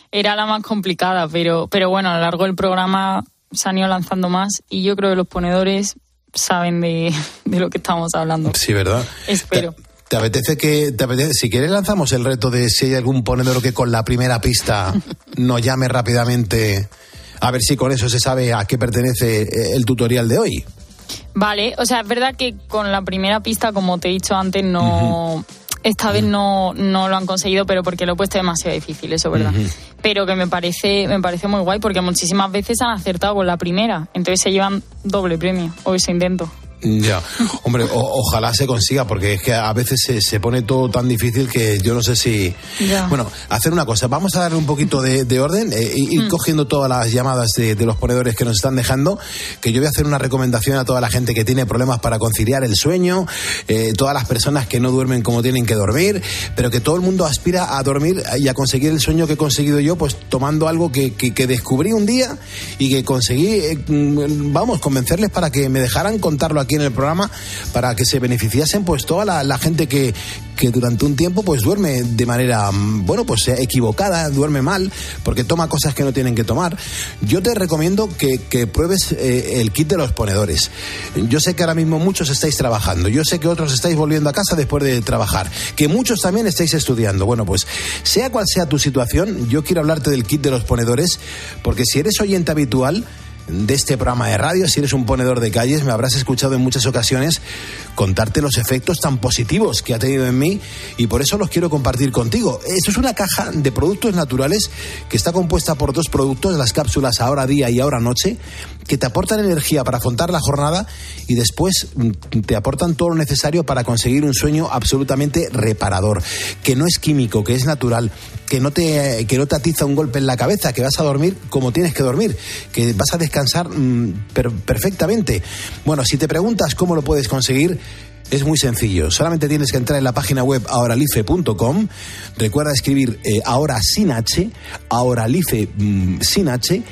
Speaker 14: era la más complicada, pero, pero bueno, a lo largo del programa se han ido lanzando más y yo creo que los ponedores saben de, de lo que estamos hablando.
Speaker 1: Sí, ¿verdad?
Speaker 14: Espero.
Speaker 1: Te, ¿Te apetece que, te apetece, si quieres lanzamos el reto de si hay algún ponedor que con la primera pista nos llame rápidamente, a ver si con eso se sabe a qué pertenece el tutorial de hoy?
Speaker 14: Vale, o sea, es verdad que con la primera pista, como te he dicho antes, no... Uh-huh. Esta vez no, no lo han conseguido, pero porque lo he puesto demasiado difícil, eso es verdad. Uh-huh. Pero que me parece, me parece muy guay, porque muchísimas veces han acertado con la primera, entonces se llevan doble premio, o ese intento.
Speaker 1: Ya, hombre, o, ojalá se consiga, porque es que a veces se, se pone todo tan difícil que yo no sé si...
Speaker 14: Ya.
Speaker 1: Bueno, hacer una cosa, vamos a darle un poquito de, de orden, eh, ir mm. cogiendo todas las llamadas de, de los ponedores que nos están dejando, que yo voy a hacer una recomendación a toda la gente que tiene problemas para conciliar el sueño, eh, todas las personas que no duermen como tienen que dormir, pero que todo el mundo aspira a dormir y a conseguir el sueño que he conseguido yo, pues tomando algo que, que, que descubrí un día y que conseguí, eh, vamos, convencerles para que me dejaran contarlo aquí en el programa, para que se beneficiasen pues toda la, la gente que, que durante un tiempo pues duerme de manera, bueno, pues equivocada, duerme mal, porque toma cosas que no tienen que tomar. Yo te recomiendo que, que pruebes eh, el kit de los ponedores. Yo sé que ahora mismo muchos estáis trabajando, yo sé que otros estáis volviendo a casa después de trabajar, que muchos también estáis estudiando. Bueno, pues sea cual sea tu situación, yo quiero hablarte del kit de los ponedores, porque si eres oyente habitual de este programa de radio, si eres un ponedor de calles, me habrás escuchado en muchas ocasiones contarte los efectos tan positivos que ha tenido en mí, y por eso los quiero compartir contigo. Esto es una caja de productos naturales que está compuesta por dos productos, las cápsulas Ahora Día y Ahora Noche, que te aportan energía para afrontar la jornada y después te aportan todo lo necesario para conseguir un sueño absolutamente reparador, que no es químico, que es natural, que no te, que no te atiza un golpe en la cabeza, que vas a dormir como tienes que dormir, que vas a descansar mmm, per- perfectamente. Bueno, si te preguntas cómo lo puedes conseguir, es muy sencillo. Solamente tienes que entrar en la página web ahoralife punto com. Recuerda escribir eh, ahora sin H, ahoralife mmm, sin H,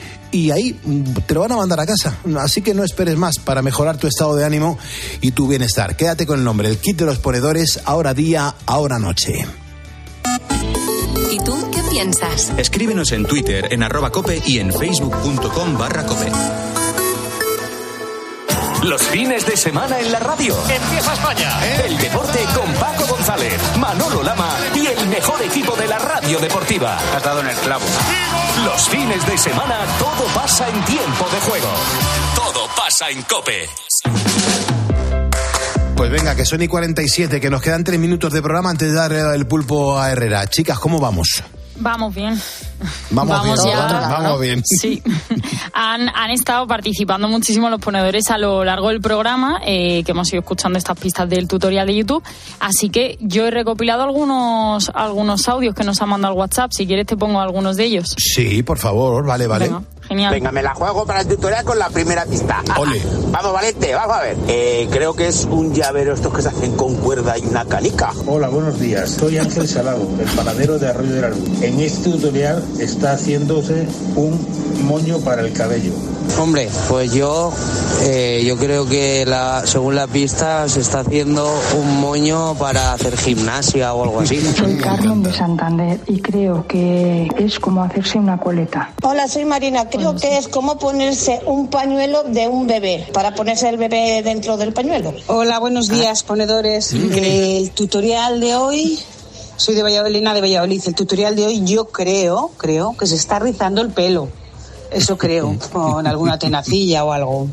Speaker 1: y ahí te lo van a mandar a casa. Así que no esperes más para mejorar tu estado de ánimo y tu bienestar. Quédate con el nombre, el kit de los ponedores, Ahora Día, Ahora Noche.
Speaker 3: ¿Y tú qué piensas?
Speaker 2: Escríbenos en Twitter, en arroba cope y en facebook punto com barra cope.
Speaker 5: Los fines de semana en la radio. Empieza España. El deporte con Paco González, Manolo Lama y el mejor equipo de la radio deportiva.
Speaker 22: Has dado en el clavo.
Speaker 5: Los fines de semana todo pasa en tiempo de juego. Todo pasa en COPE.
Speaker 1: Pues venga, que son y cuarenta y siete, que nos quedan tres minutos de programa antes de darle el pulpo a Herrera. Chicas, ¿cómo vamos?
Speaker 14: Vamos bien.
Speaker 1: Vamos,
Speaker 14: vamos
Speaker 1: bien,
Speaker 14: ya.
Speaker 1: Vamos bien.
Speaker 14: Sí. Han, han estado participando muchísimo los ponedores a lo largo del programa, eh, que hemos ido escuchando estas pistas del tutorial de YouTube. Así que yo he recopilado algunos, algunos audios que nos han mandado al WhatsApp. Si quieres te pongo algunos de ellos.
Speaker 1: Sí, por favor, vale, vale.
Speaker 14: Venga, genial.
Speaker 22: Venga, me la juego para el tutorial con la primera pista.
Speaker 1: Ole.
Speaker 22: Vamos, Valente, vamos a ver. Eh, creo que es un llavero estos que se hacen con cuerda y una canica.
Speaker 23: Hola, buenos días. Soy Ángel Salado, el panadero de Arroyo de la Luz. En este tutorial está haciéndose un moño para el cabello.
Speaker 24: Hombre, pues yo eh, yo creo que la, según la pista se está haciendo un moño para hacer gimnasia o algo así.
Speaker 25: Soy Carmen de Santander y creo que es como hacerse una coleta.
Speaker 26: Hola, soy Marina. Creo pues, que es como ponerse un pañuelo de un bebé, para ponerse el bebé dentro del pañuelo.
Speaker 27: Hola, buenos días, ponedores.
Speaker 1: Mm.
Speaker 27: El tutorial de hoy... Soy de Valladolid, de Valladolid. El tutorial de hoy yo creo, creo que se está rizando el pelo. Eso creo, con alguna tenacilla o algo.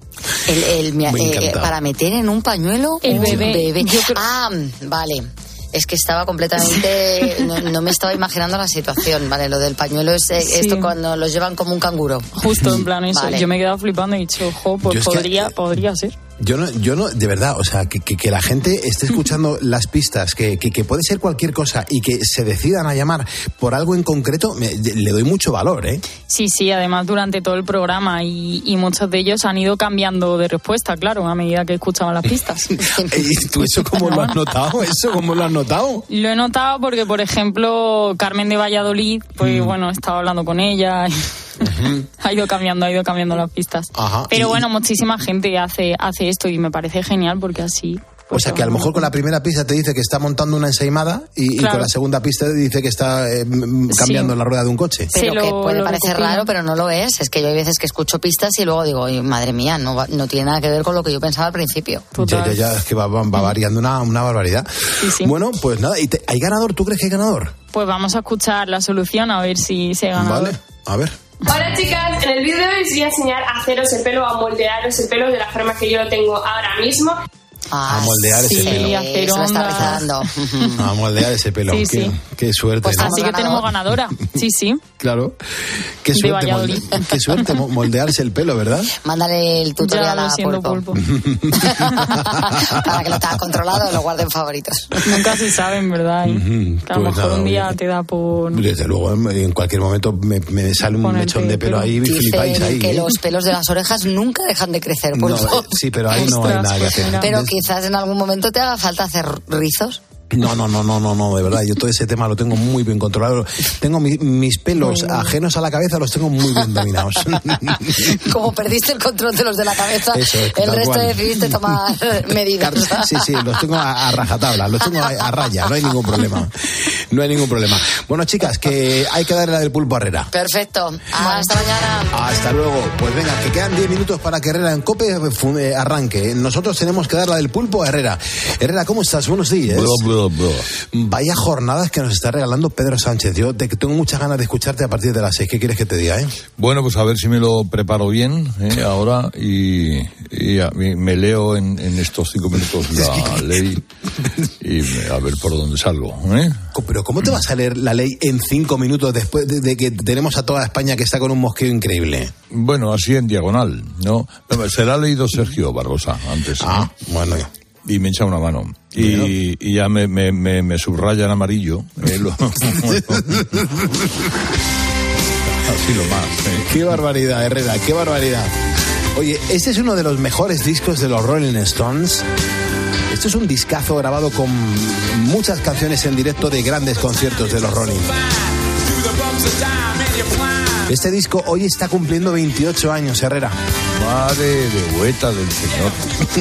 Speaker 9: El, el, eh, para meter en un pañuelo
Speaker 14: el
Speaker 9: un
Speaker 14: bebé.
Speaker 9: bebé. Creo... Ah, vale. Es que estaba completamente... No, no me estaba imaginando la situación, ¿vale? Lo del pañuelo es eh, sí. Esto cuando los llevan como un canguro.
Speaker 14: Justo, en plan eso. Vale. Yo me he quedado flipando y he dicho, ojo, pues podría, que... podría ser.
Speaker 1: Yo no, yo no, de verdad, o sea, que, que, que la gente esté escuchando las pistas, que, que, que puede ser cualquier cosa y que se decidan a llamar por algo en concreto, me, le doy mucho valor, ¿eh?
Speaker 14: Sí, sí, además durante todo el programa y, y muchos de ellos han ido cambiando de respuesta, claro, a medida que escuchaban las pistas.
Speaker 1: ¿Y tú eso cómo lo has notado? ¿Eso cómo lo has notado?
Speaker 14: Lo he notado porque, por ejemplo, Carmen de Valladolid, pues mm. bueno, he estado hablando con ella y... Uh-huh. ha ido cambiando, ha ido cambiando las pistas.
Speaker 1: Ajá.
Speaker 14: Pero
Speaker 1: y...
Speaker 14: bueno, muchísima gente hace, hace esto y me parece genial porque así
Speaker 1: O sea que a lo mejor con la primera pista te dice que está montando una ensaimada y, claro. y con la segunda pista te dice que está eh, cambiando sí. la rueda de un coche.
Speaker 9: Pero
Speaker 14: lo,
Speaker 9: que puede
Speaker 14: lo
Speaker 9: parecer
Speaker 14: recopila.
Speaker 9: raro, pero no lo es. Es que yo hay veces que escucho pistas y luego digo, madre mía, no, va, no tiene nada que ver con lo que yo pensaba al principio.
Speaker 1: Ya, ya, ya, es que va, va, va variando una, una barbaridad.
Speaker 14: Sí, sí.
Speaker 1: Bueno, pues nada, ¿y te, ¿hay ganador? ¿Tú crees que hay ganador?
Speaker 14: Pues vamos a escuchar la solución a ver si se gana.
Speaker 1: Vale, a ver.
Speaker 15: Hola chicas, en el vídeo de hoy os voy a enseñar a haceros el pelo, a moldearos el pelo de la forma que yo lo tengo ahora mismo.
Speaker 9: Ah,
Speaker 1: a moldear
Speaker 14: sí,
Speaker 1: ese pelo.
Speaker 14: hacer
Speaker 9: se lo está
Speaker 14: ondas.
Speaker 9: rezando.
Speaker 1: A moldear ese pelo.
Speaker 14: Sí,
Speaker 1: qué,
Speaker 14: sí.
Speaker 1: qué suerte.
Speaker 14: Pues
Speaker 1: ¿no?
Speaker 14: así que
Speaker 9: ganador.
Speaker 14: tenemos ganadora. Sí, sí.
Speaker 1: Claro. Qué
Speaker 14: De
Speaker 1: suerte,
Speaker 14: Valladolid.
Speaker 1: molde, qué suerte moldearse el pelo, ¿verdad?
Speaker 9: Mándale el tutorial
Speaker 14: Ya,
Speaker 9: a
Speaker 14: lo siento,
Speaker 9: Pulpo.
Speaker 14: Pulpo.
Speaker 9: Para que lo tenga controlado y lo guarde en favoritos.
Speaker 14: Nunca se sabe, en verdad. ¿eh?
Speaker 1: Ujú,
Speaker 14: Que a lo
Speaker 1: pues
Speaker 14: mejor
Speaker 1: nada,
Speaker 14: un día
Speaker 1: oye.
Speaker 14: te da por...
Speaker 1: Desde luego, en cualquier momento me, me sale un
Speaker 14: Ponerte
Speaker 1: mechón de pelo
Speaker 14: pelo.
Speaker 1: ahí y flipáis
Speaker 9: Dicen
Speaker 1: ahí.
Speaker 9: que
Speaker 1: ¿eh?
Speaker 9: los pelos de las orejas nunca dejan de crecer,
Speaker 1: No,
Speaker 9: Pulpo.
Speaker 1: eh, sí, pero ahí no hay
Speaker 14: Ostras,
Speaker 1: nada que
Speaker 14: pues
Speaker 1: hacer.
Speaker 14: mira.
Speaker 9: Pero
Speaker 1: Des-
Speaker 9: quizás en algún momento te haga falta hacer rizos.
Speaker 1: No, no, no, no, no, no, de verdad, yo todo ese tema lo tengo muy bien controlado. Tengo mi- mis pelos ajenos a la cabeza, los tengo muy bien dominados.
Speaker 9: Como perdiste el control de los de la cabeza,
Speaker 1: Eso es,
Speaker 9: el
Speaker 1: tal
Speaker 9: resto
Speaker 1: cual.
Speaker 9: decidiste tomar medidas.
Speaker 1: Sí, sí, los tengo a, a rajatabla, los tengo a, a raya, no hay ningún problema. No hay ningún problema. Bueno, chicas, que hay que darle la del Pulpo a Herrera.
Speaker 9: Perfecto. Hasta mañana.
Speaker 1: Hasta luego. Pues venga, que quedan diez minutos para que Herrera en COPE eh, arranque. Nosotros tenemos que dar la del Pulpo a Herrera. Herrera, ¿cómo estás? Buenos días.
Speaker 4: Blah, blah, blah.
Speaker 1: Vaya jornadas que nos está regalando Pedro Sánchez. Yo te, tengo muchas ganas de escucharte a partir de las seis. ¿Qué quieres que te diga, eh?
Speaker 4: Bueno, pues a ver si me lo preparo bien ¿eh? ahora y, y a- y me leo en, en estos cinco minutos la ley y me- a ver por dónde salgo. ¿eh?
Speaker 1: Pero ¿cómo te vas a leer la ley en cinco minutos después de, de que tenemos a toda España que está con un mosqueo increíble?
Speaker 4: Bueno, así en diagonal, ¿no? Se la ha leído Sergio Barbosa antes.
Speaker 1: Ah,
Speaker 4: ¿no?
Speaker 1: bueno.
Speaker 4: Y me echa una mano. Y,
Speaker 1: Bueno.
Speaker 4: y ya me, me, me, me subraya en amarillo. ¿eh? Lo- Así lo más. ¿eh?
Speaker 1: Qué barbaridad, Herrera, qué barbaridad. Oye, este es uno de los mejores discos de los Rolling Stones. Esto es un discazo grabado con muchas canciones en directo de grandes conciertos de los Rolling. Este disco hoy está cumpliendo veintiocho años, Herrera.
Speaker 4: Madre de hueta del señor.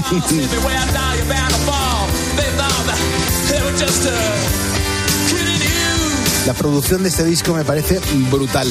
Speaker 1: La producción de este disco me parece brutal.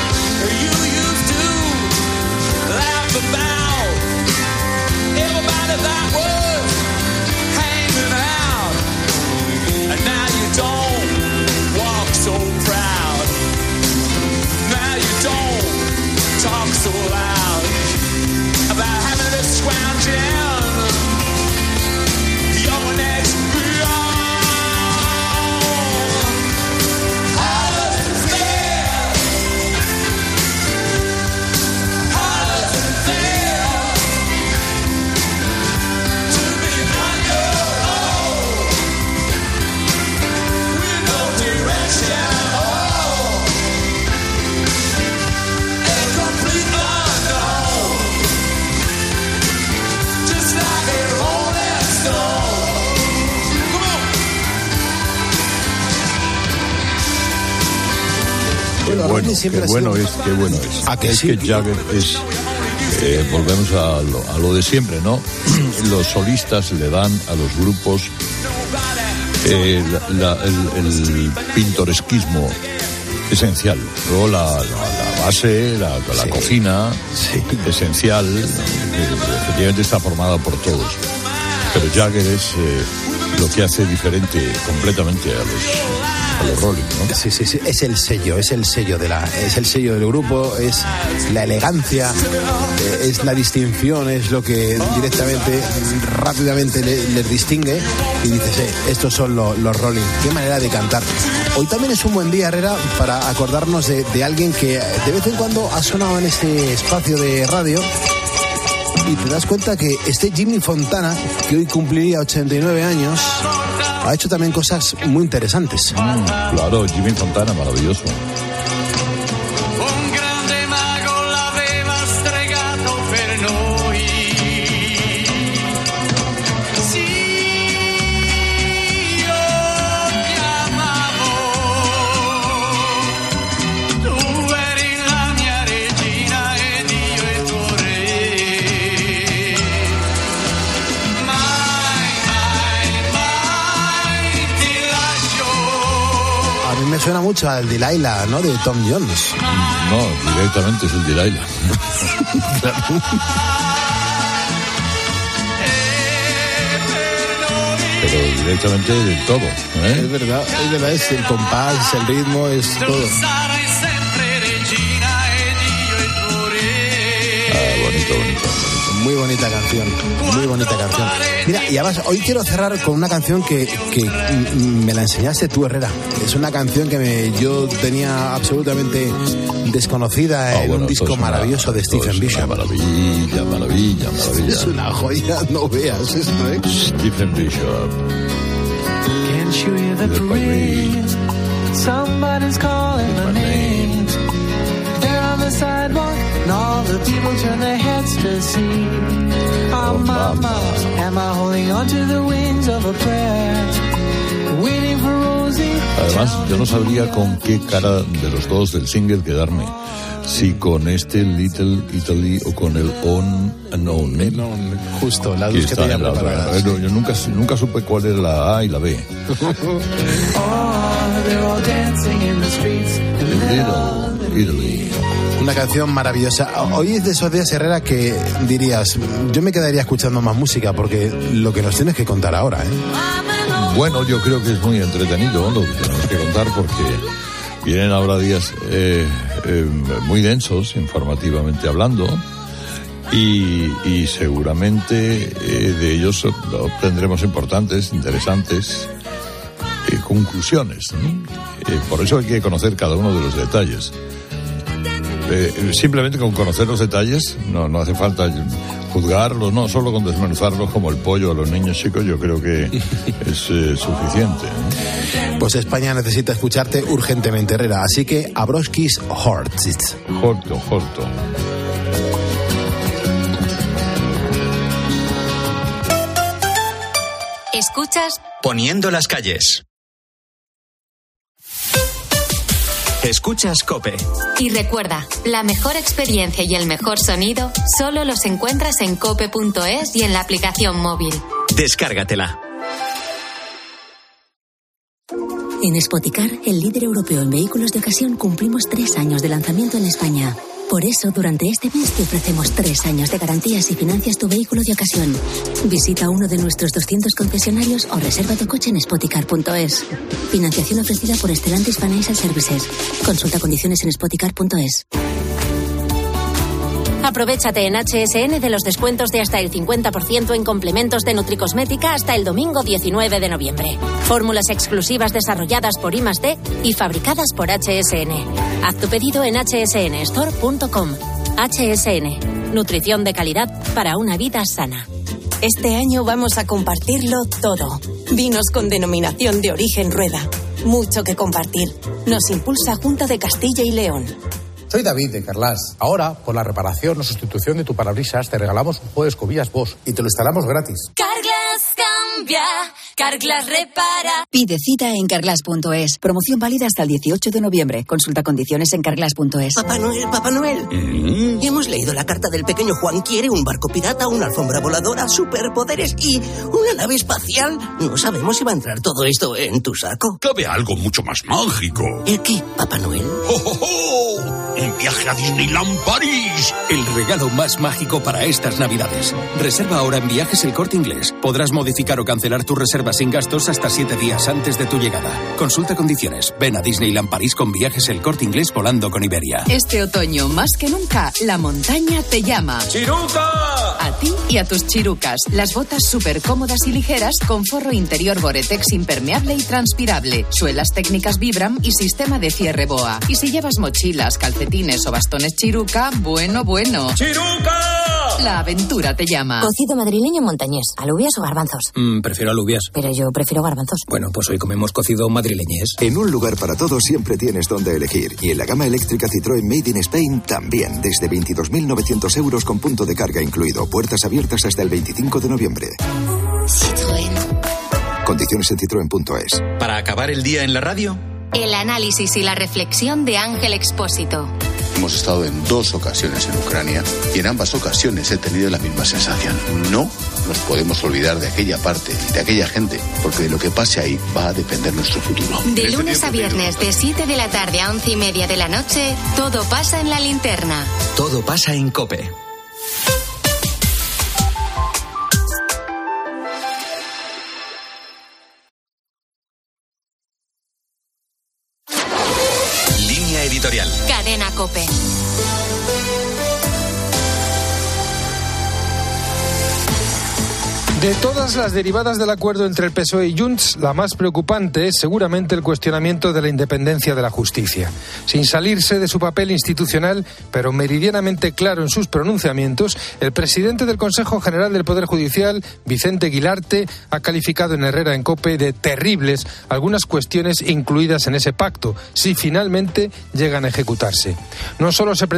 Speaker 4: Qué bueno,
Speaker 1: siempre
Speaker 4: qué
Speaker 1: ha
Speaker 4: bueno
Speaker 1: sido-
Speaker 4: es, qué bueno es.
Speaker 1: ¿A que
Speaker 4: es
Speaker 1: sí?
Speaker 4: que Jagger es, eh, volvemos a lo, a lo de siempre, ¿no? Los solistas le dan a los grupos eh, la- la- el, el pintoresquismo esencial. Luego la, la- la base, la, la
Speaker 1: Sí.
Speaker 4: cocina,
Speaker 1: Sí.
Speaker 4: esencial, eh, efectivamente está formada por todos. Pero Jagger es eh, lo que hace diferente completamente a los, a los Rolling, ¿no?
Speaker 1: Sí, sí, sí, es el sello, es el sello de la, es el sello del grupo, es la elegancia, eh, es la distinción, es lo que directamente, rápidamente le- les distingue y dices, eh, estos son lo- los Rolling. Qué manera de cantar. Hoy también es un buen día, Herrera, para acordarnos de, de alguien que de vez en cuando ha sonado en este espacio de radio. Y te das cuenta que este Jimmy Fontana, que hoy cumpliría ochenta y nueve años, ha hecho también cosas muy interesantes.
Speaker 4: Mm, claro, Jimmy Fontana, maravilloso.
Speaker 12: Un grande mago l'aveva stregato per noi. Sì, io ti amavo. Tu eri la mia regina ed io il tuo re. Mai, mai
Speaker 1: mucho al Delilah, ¿no? De Tom Jones.
Speaker 4: No, directamente es el Delilah. Pero directamente del todo, ¿eh?
Speaker 1: Es verdad, es verdad, es el compás, el ritmo, es todo.
Speaker 4: Ah, bonito, bonito.
Speaker 1: Muy bonita canción, muy bonita canción. Mira, y además hoy quiero cerrar con una canción que, que me la enseñaste tú, Herrera. Es una canción que me, yo tenía absolutamente desconocida
Speaker 4: ah,
Speaker 1: en
Speaker 4: bueno,
Speaker 1: un disco
Speaker 4: una,
Speaker 1: maravilloso de Stephen Bishop.
Speaker 4: Maravilla, maravilla, maravilla.
Speaker 1: Es una joya, no veas esto, ¿eh?
Speaker 4: Stephen Bishop.
Speaker 12: Can't you hear the parade? Somebody's calling my name. They're on the sidewalk, and all the people turn their heads to see. Oh, mama, am I holding on to the wings of a prayer? Waiting for Rosie.
Speaker 4: Además, yo no sabría con qué cara de los dos del single quedarme. Si con este Little Italy o con el On Unknown, ¿eh?
Speaker 1: No, justo, las dos que tenía preparadas.
Speaker 4: Yo nunca, nunca supe cuál era la A y la B. Little Italy.
Speaker 1: Una canción maravillosa. Hoy es de esos días, Herrera, que dirías, yo me quedaría escuchando más música porque lo que nos tienes que contar ahora, ¿eh?
Speaker 4: Bueno, yo creo que es muy entretenido lo que tenemos que contar porque vienen ahora días eh, eh, muy densos, informativamente hablando, y, y seguramente eh, de ellos obtendremos importantes, interesantes eh, conclusiones, ¿no? Eh, por eso hay que conocer cada uno de los detalles. Eh, simplemente con conocer los detalles no, no hace falta juzgarlos, no, solo con desmenuzarlos como el pollo a los niños chicos yo creo que es eh, suficiente, ¿eh?
Speaker 1: Pues España necesita escucharte urgentemente, Herrera, así que Abroskis Hortz.
Speaker 4: Horto, Horto.
Speaker 3: Escuchas
Speaker 2: Poniendo las calles. Escuchas COPE.
Speaker 3: Y recuerda, la mejor experiencia y el mejor sonido solo los encuentras en cope punto es y en la aplicación móvil.
Speaker 2: Descárgatela.
Speaker 6: En Spoticar, el líder europeo en vehículos de ocasión, cumplimos tres años de lanzamiento en España. Por eso, durante este mes te ofrecemos tres años de garantías y financias tu vehículo de ocasión. Visita uno de nuestros doscientos concesionarios o reserva tu coche en spoticar punto es. Financiación ofrecida por Stellantis Financial Services. Consulta condiciones en spoticar punto es.
Speaker 7: Aprovechate en H S N de los descuentos de hasta el cincuenta por ciento en complementos de Nutricosmética hasta el domingo diecinueve de noviembre. Fórmulas exclusivas desarrolladas por I más D y fabricadas por H S N. Haz tu pedido en h s n store punto com. H S N. Nutrición de calidad para una vida sana.
Speaker 8: Este año vamos a compartirlo todo. Vinos con denominación de origen Rueda. Mucho que compartir. Nos impulsa Junta de Castilla y León.
Speaker 10: Soy David de Carglass. Ahora, por la reparación o sustitución de tu parabrisas, te regalamos un juego de escobillas Bosch y te lo instalamos gratis.
Speaker 3: Carglass cambia, Carglass repara.
Speaker 11: Pide cita en carglass punto es. Promoción válida hasta el dieciocho de noviembre. Consulta condiciones en carglass punto es.
Speaker 13: Papá Noel, Papá Noel. Mm. Hemos leído la carta del pequeño Juan. Quiere un barco pirata, una alfombra voladora, superpoderes y una nave espacial. No sabemos si va a entrar todo esto en tu saco.
Speaker 16: Cabe algo mucho más mágico.
Speaker 13: ¿El qué, Papá Noel?
Speaker 16: ¡Oh, oh, oh! Un viaje a Disneyland París.
Speaker 28: El regalo más mágico para estas Navidades. Reserva ahora en Viajes El Corte Inglés. Podrás modificar o cancelar tu reserva sin gastos hasta siete días antes de tu llegada. Consulta condiciones. Ven a Disneyland París con Viajes El Corte Inglés volando con Iberia.
Speaker 11: Este otoño, más que nunca, la montaña te llama.
Speaker 16: ¡Chiruca!
Speaker 11: A ti y a tus chirucas. Las botas súper cómodas y ligeras con forro interior Gore-Tex impermeable y transpirable. Suelas técnicas Vibram y sistema de cierre BOA. Y si llevas mochilas, calcetines o bastones Chiruca, bueno, bueno.
Speaker 16: ¡Chiruca!
Speaker 11: La aventura te llama.
Speaker 29: Cocido madrileño montañés. ¿Alubias o garbanzos?
Speaker 28: Mm, prefiero alubias.
Speaker 29: Pero yo prefiero garbanzos.
Speaker 28: Bueno, pues hoy comemos cocido madrileñés.
Speaker 30: En un lugar para todos siempre tienes donde elegir. Y en la gama eléctrica Citroën Made in Spain también. Desde veintidós mil novecientos euros con punto de carga incluido. Puertas abiertas hasta el veinticinco de noviembre.
Speaker 3: Citroën.
Speaker 30: Condiciones en citroen punto es.
Speaker 2: Para acabar el día en la radio,
Speaker 3: el análisis y la reflexión de Ángel Expósito.
Speaker 5: Hemos estado en dos ocasiones en Ucrania y en ambas ocasiones he tenido la misma sensación. No nos podemos olvidar de aquella parte, de aquella gente, porque de lo que pase ahí va a depender nuestro futuro.
Speaker 3: De lunes a viernes, de siete de la tarde a once y media de la noche, todo pasa en la linterna.
Speaker 2: Todo pasa en COPE. Línea editorial.
Speaker 3: Cadena COPE.
Speaker 17: De todas las derivadas del acuerdo entre el P S O E y Junts, la más preocupante es seguramente el cuestionamiento de la independencia de la justicia. Sin salirse de su papel institucional, pero meridianamente claro en sus pronunciamientos, el presidente del Consejo General del Poder Judicial, Vicente Guilarte, ha calificado en Herrera en COPE de terribles algunas cuestiones incluidas en ese pacto, si finalmente llegan a ejecutarse. No solo se